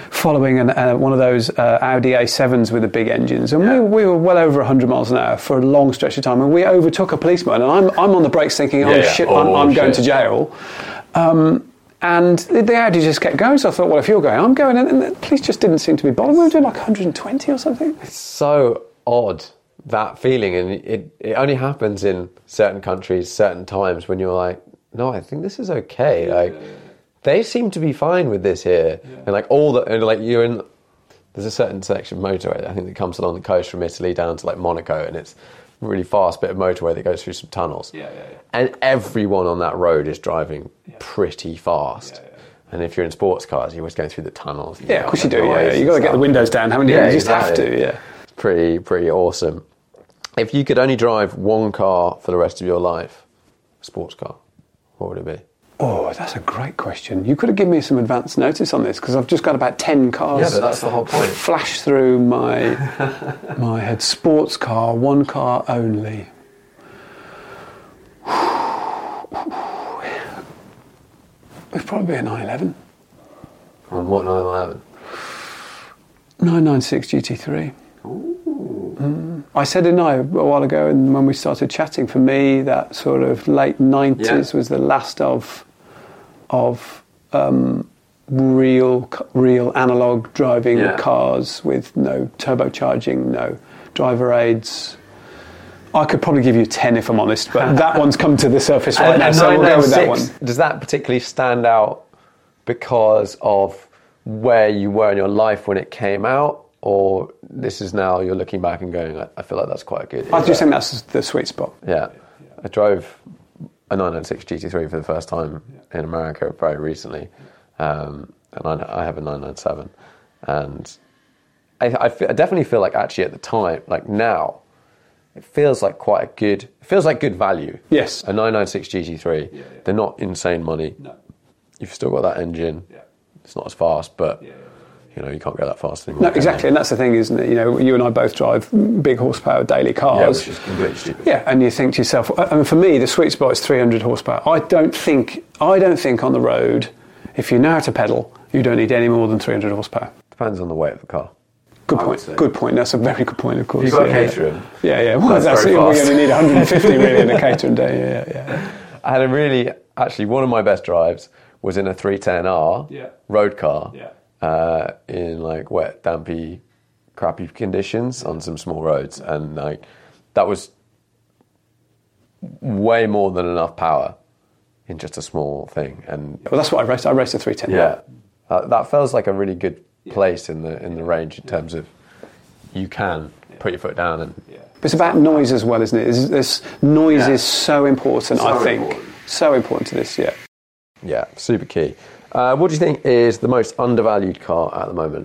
following an, uh, one of those uh, Audi A sevens with the big engines, and Yeah. we, we were well over one hundred miles an hour for a long stretch of time, and we overtook a policeman, and I'm I'm on the brakes thinking, oh Yeah, yeah. shit, Oh, I'm, I'm going shit. to jail. Um, and the, the Audi just kept going, so I thought, well, if you're going, I'm going, and, and the police just didn't seem to be bothered. We were doing like one hundred twenty or something. So odd, that feeling, and it, it only happens in certain countries, certain times when you're like, no, I think this is okay. Yeah, like, yeah, yeah. They seem to be fine with this here, yeah. and like all the, and like you're in. There's a certain section of motorway I think that comes along the coast from Italy down to like Monaco, and it's a really fast bit of motorway that goes through some tunnels. Yeah, yeah, yeah. And everyone on that road is driving yeah. pretty fast. Yeah, yeah. And if you're in sports cars, you're always going through the tunnels. Yeah, of course you do. Yeah, yeah. You got to get the windows down, haven't you? Yeah, you just exactly. have to. Yeah. It's pretty, pretty awesome. If you could only drive one car for the rest of your life, a sports car, what would it be? Oh, that's a great question. You could have given me some advance notice on this because I've just got about ten cars. Yeah, but that's the whole point. Flash through my my head. Sports car, one car only. It'd probably be a nine eleven. On what nine eleven? nine ninety-six G T three. Ooh. Mm. I said it I a while ago, and when we started chatting, for me, that sort of late nineties yeah. was the last of of um, real real analog driving yeah. cars with no turbocharging, no driver aids. I could probably give you ten if I'm honest, but that one's come to the surface right and, now, and so we'll go with that one. Does that particularly stand out because of where you were in your life when it came out, or this is now you're looking back and going, I, I feel like that's quite a good... I just think that's the sweet spot. Yeah. I drove a nine ninety-six G T three for the first time in America very recently, um, and I, I have a nine ninety-seven, and I, I, feel, I definitely feel like actually at the time, like now, it feels like quite a good, it feels like good value. Yes. A nine ninety-six G T three, yeah, yeah. They're not insane money. No. You've still got that engine. Yeah. It's not as fast, but... Yeah. You know, you can't go that fast anymore. No, exactly, and that's the thing, isn't it? You know, you and I both drive big horsepower daily cars. Yeah, which is completely stupid. Yeah, and you think to yourself, I mean, for me, the sweet spot is three hundred horsepower. I don't think, I don't think on the road, if you know how to pedal, you don't need any more than three hundred horsepower. Depends on the weight of the car. Good point. Good point. That's a very good point, of course. You've got yeah, a Caterham. Yeah, yeah. Well, that's that's very it. fast. We only need one hundred fifty really in a Caterham day. Yeah, yeah. I had a really, actually, one of my best drives was in a three ten R yeah. road car. Yeah. Uh, in like wet, dampy, crappy conditions on some small roads, and like that was way more than enough power in just a small thing. And well, that's what I raced. I raced a three ten. Yeah, uh, that feels like a really good place in the in the range in terms of you can put your foot down and. But it's about noise as well, isn't it? It's, it's, noise yeah. is so important. So I think important. so important to this. Yeah. Yeah, super key. Uh, what do you think is the most undervalued car at the moment?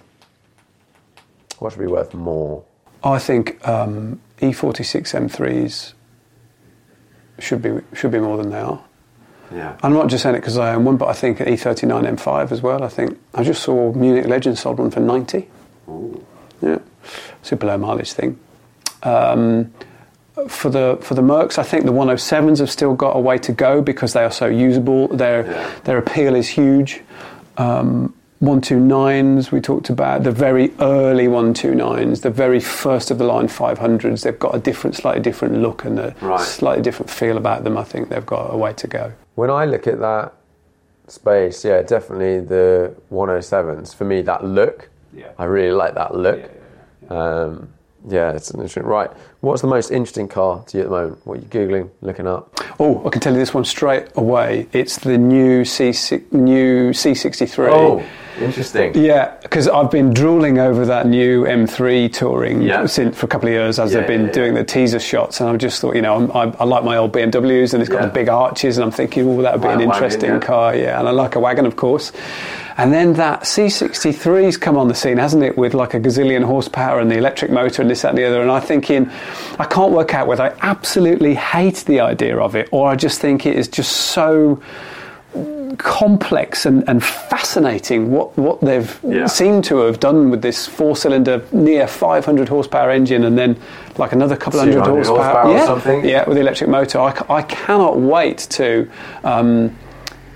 What should be worth more? I think um, E forty-six M threes should be should be more than they are. Yeah. I'm not just saying it because I own one, but I think an E thirty-nine M five as well. I think I just saw Munich Legend sold one for ninety. Ooh. Yeah, super low mileage thing. Um, For the for the Mercs, I think the one oh sevens have still got a way to go because they are so usable. Their yeah. their appeal is huge. Um, one twenty-nines we talked about, the very early one twenty-nines, the very first of the line five hundreds. They've got a different, slightly different look and a right. slightly different feel about them. I think they've got a way to go. When I look at that space, yeah, definitely the one oh sevens. For me, that look, yeah. I really like that look. Yeah, yeah, yeah. Um, Yeah, it's an interesting. Right, what's the most interesting car to you at the moment? What are you googling, looking up? Oh, I can tell you this one straight away. It's the new C new C sixty-three. Oh, interesting. Yeah, because I've been drooling over that new M three Touring yeah. since for a couple of years as yeah, they've been yeah, doing yeah. the teaser shots, and I've just thought, you know, I'm, I, I like my old B M Ws, and it's got yeah. the big arches, and I'm thinking, oh, that would be Wow, an interesting wagon, yeah. car, yeah. And I like a wagon, of course. And then that C sixty-three's come on the scene, hasn't it, with like a gazillion horsepower and the electric motor and this, that and the other. And I'm thinking, I can't work out whether I absolutely hate the idea of it or I just think it is just so complex and, and fascinating what, what they've yeah. seemed to have done with this four-cylinder, near five hundred horsepower engine and then like another couple hundred horsepower. horsepower yeah, or something. Yeah, with the electric motor. I, I cannot wait to... Um,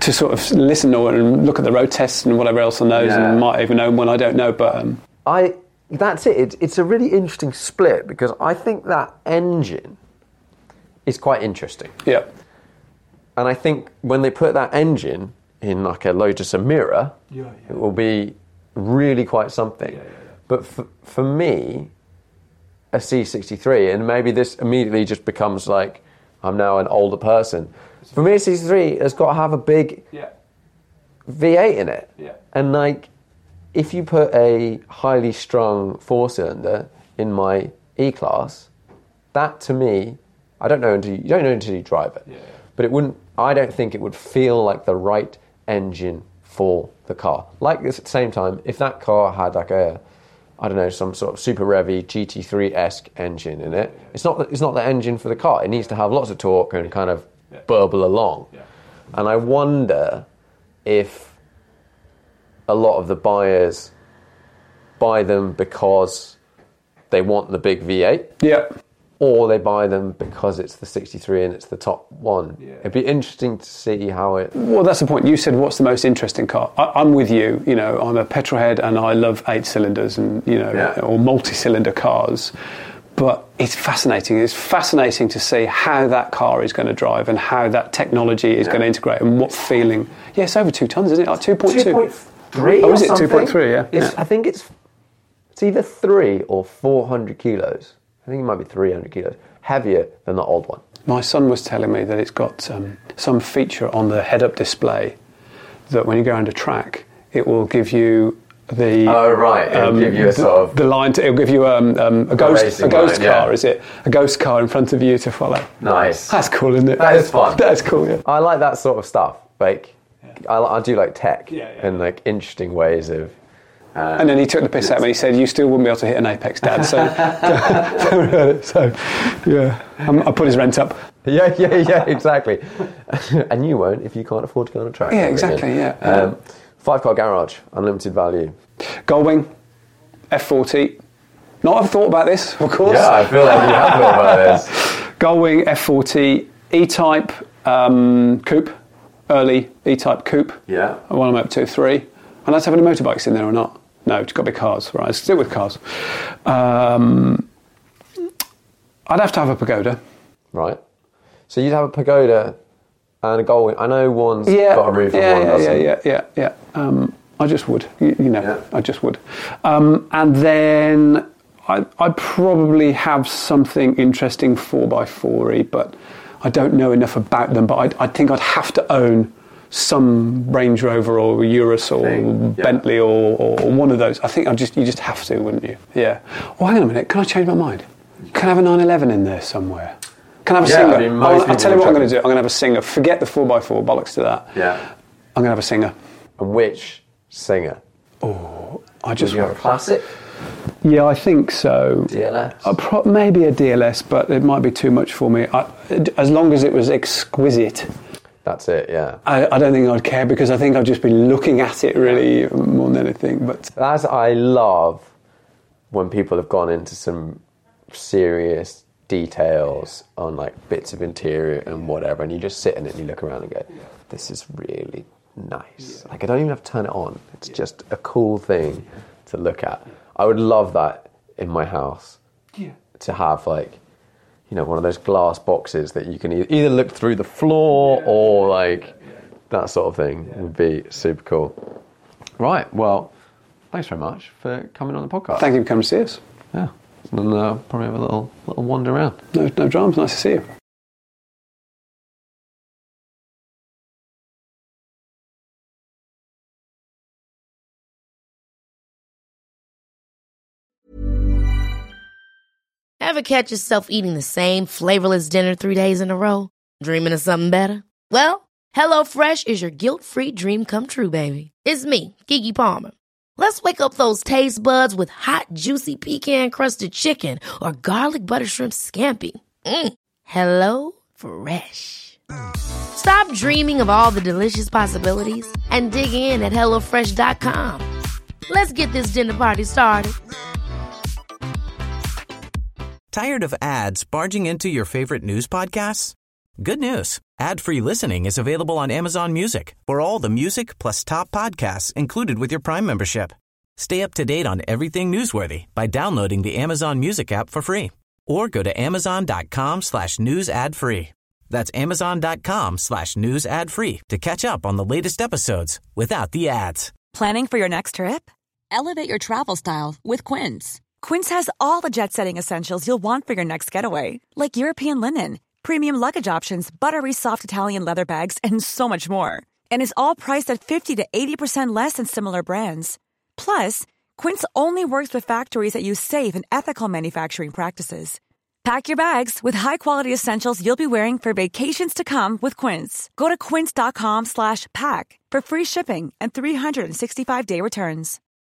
to sort of listen or and look at the road tests and whatever else on those, Yeah. and might even own one I don't know. But um, I that's it. it. It's a really interesting split because I think that engine is quite interesting. yeah, And I think when they put that engine in like a Lotus Emira, Yeah, yeah. it will be really quite something. Yeah, yeah, yeah. But for, for me, a C sixty-three, and maybe this immediately just becomes like, I'm now an older person. For me, a C sixty-three has got to have a big yeah, V eight in it. Yeah. And like, if you put a highly strung four-cylinder in my E-Class, that to me, I don't know until you, you don't know until you drive it. Yeah, yeah. But it wouldn't. I don't think it would feel like the right engine for the car. Like this at the same time, if that car had like a, I don't know, some sort of super revvy G T three-esque engine in it, it's not. It's not the engine for the car. It needs to have lots of torque and kind of burble along. Yeah. And I wonder if a lot of the buyers buy them because they want the big V eight, yeah. or they buy them because it's the sixty-three and it's the top one. Yeah. It'd be interesting to see how it... Well, that's the point. You said, what's the most interesting car? I, I'm with you. You know, I'm a petrolhead and I love eight cylinders and, you know, Yeah. or multi-cylinder cars. But it's fascinating. It's fascinating to see how that car is going to drive and how that technology is Yeah. going to integrate and what feeling. Yeah, it's over two tons, isn't it? Like two point two. two point three Oh, or is it something? two point three? Yeah. It's, yeah. I think it's it's either three or four hundred kilos. I think it might be three hundred kilos. Heavier than the old one. My son was telling me that it's got um, some feature on the head-up display that when you go around a track, it will give you the Oh, right. It'll give you a the, sort of- the line. To, it'll give you um, um, a ghost racing a ghost line, car. yeah. Is it a ghost car in front of you to follow? Nice. That's cool, isn't it? That is fun. That is cool. Yeah. I like that sort of stuff. Like, I, I do like tech Yeah, yeah. and like interesting ways of. Uh, And then he took the piss out of me. He said, "You still wouldn't be able to hit an apex, Dad." So, so yeah, um, I put his rent up. Yeah, yeah, yeah, exactly. And you won't if you can't afford to go on a track. Yeah, ever exactly, again. yeah. Um, five car garage, unlimited value. Goldwing, F forty. Not have thought about this, of course. Yeah, I feel like you have thought about this. Goldwing F forty E-Type um, coupe, early E-Type coupe. Yeah. I want them up to three. And let's have any motorbikes in there or not? No, it's got to be cars. Right, let's stick with cars. Um, I'd have to have a Pagoda. Right. So you'd have a Pagoda and a Goldwing. I know one's Yeah, got a roof and yeah, one yeah, doesn't. yeah, yeah, yeah, yeah. Um, I just would, you, you know, Yeah. I just would. Um, and then I, I'd probably have something interesting four by four-y, but I don't know enough about them. But I'd, I think I'd have to own some Range Rover or Urus or Thing, yeah. Bentley or, or one of those. I think I just you just have to, wouldn't you? Yeah. Oh, hang on a minute. Can I change my mind? Can I have a nine eleven in there somewhere? Can I have a Yeah, Singer? I mean, most I'll, I'll people tell you what I'm would going to do. I'm going to have a Singer. Forget the four by four, bollocks to that. Yeah. I'm going to have a Singer. And which Singer? I just Would you have a classic? Yeah, I think so. D L S? A pro- maybe a D L S, but it might be too much for me. I, as long as it was exquisite, That's it, yeah. I, I don't think I'd care because I think I'd just be looking at it really more than anything. But That's, I love when people have gone into some serious details on like bits of interior and whatever, and you just sit in it and you look around and go, this is really nice. Like I don't even have to turn it on. It's just a cool thing to look at. I would love that in my house. To have like, you know, one of those glass boxes that you can e- either look through the floor or like that sort of thing would be super cool. Right, well, thanks very much for coming on the podcast. thank you for coming to see us. Yeah, and uh, probably have a little little wander around. No, no dramas. Nice to see you. Ever catch yourself eating the same flavorless dinner three days in a row? Dreaming of something better? Well, HelloFresh is your guilt-free dream come true, baby. It's me, Keke Palmer. Let's wake up those taste buds with hot, juicy pecan-crusted chicken or garlic butter shrimp scampi. Mm. Hello Fresh. Stop dreaming of all the delicious possibilities and dig in at hello fresh dot com. Let's get this dinner party started. Tired of ads barging into your favorite news podcasts? Good news. Ad-free listening is available on Amazon Music for all the music plus top podcasts included with your Prime membership. Stay up to date on everything newsworthy by downloading the Amazon Music app for free or go to amazon.com slash news ad free. That's amazon.com slash news ad free to catch up on the latest episodes without the ads. Planning for your next trip? Elevate your travel style with Quince. Quince has all the jet-setting essentials you'll want for your next getaway, like European linen, premium luggage options, buttery soft Italian leather bags, and so much more. And is all priced at fifty to eighty percent less than similar brands. Plus, Quince only works with factories that use safe and ethical manufacturing practices. Pack your bags with high-quality essentials you'll be wearing for vacations to come with Quince. Go to quince.com slash pack for free shipping and three sixty-five day returns.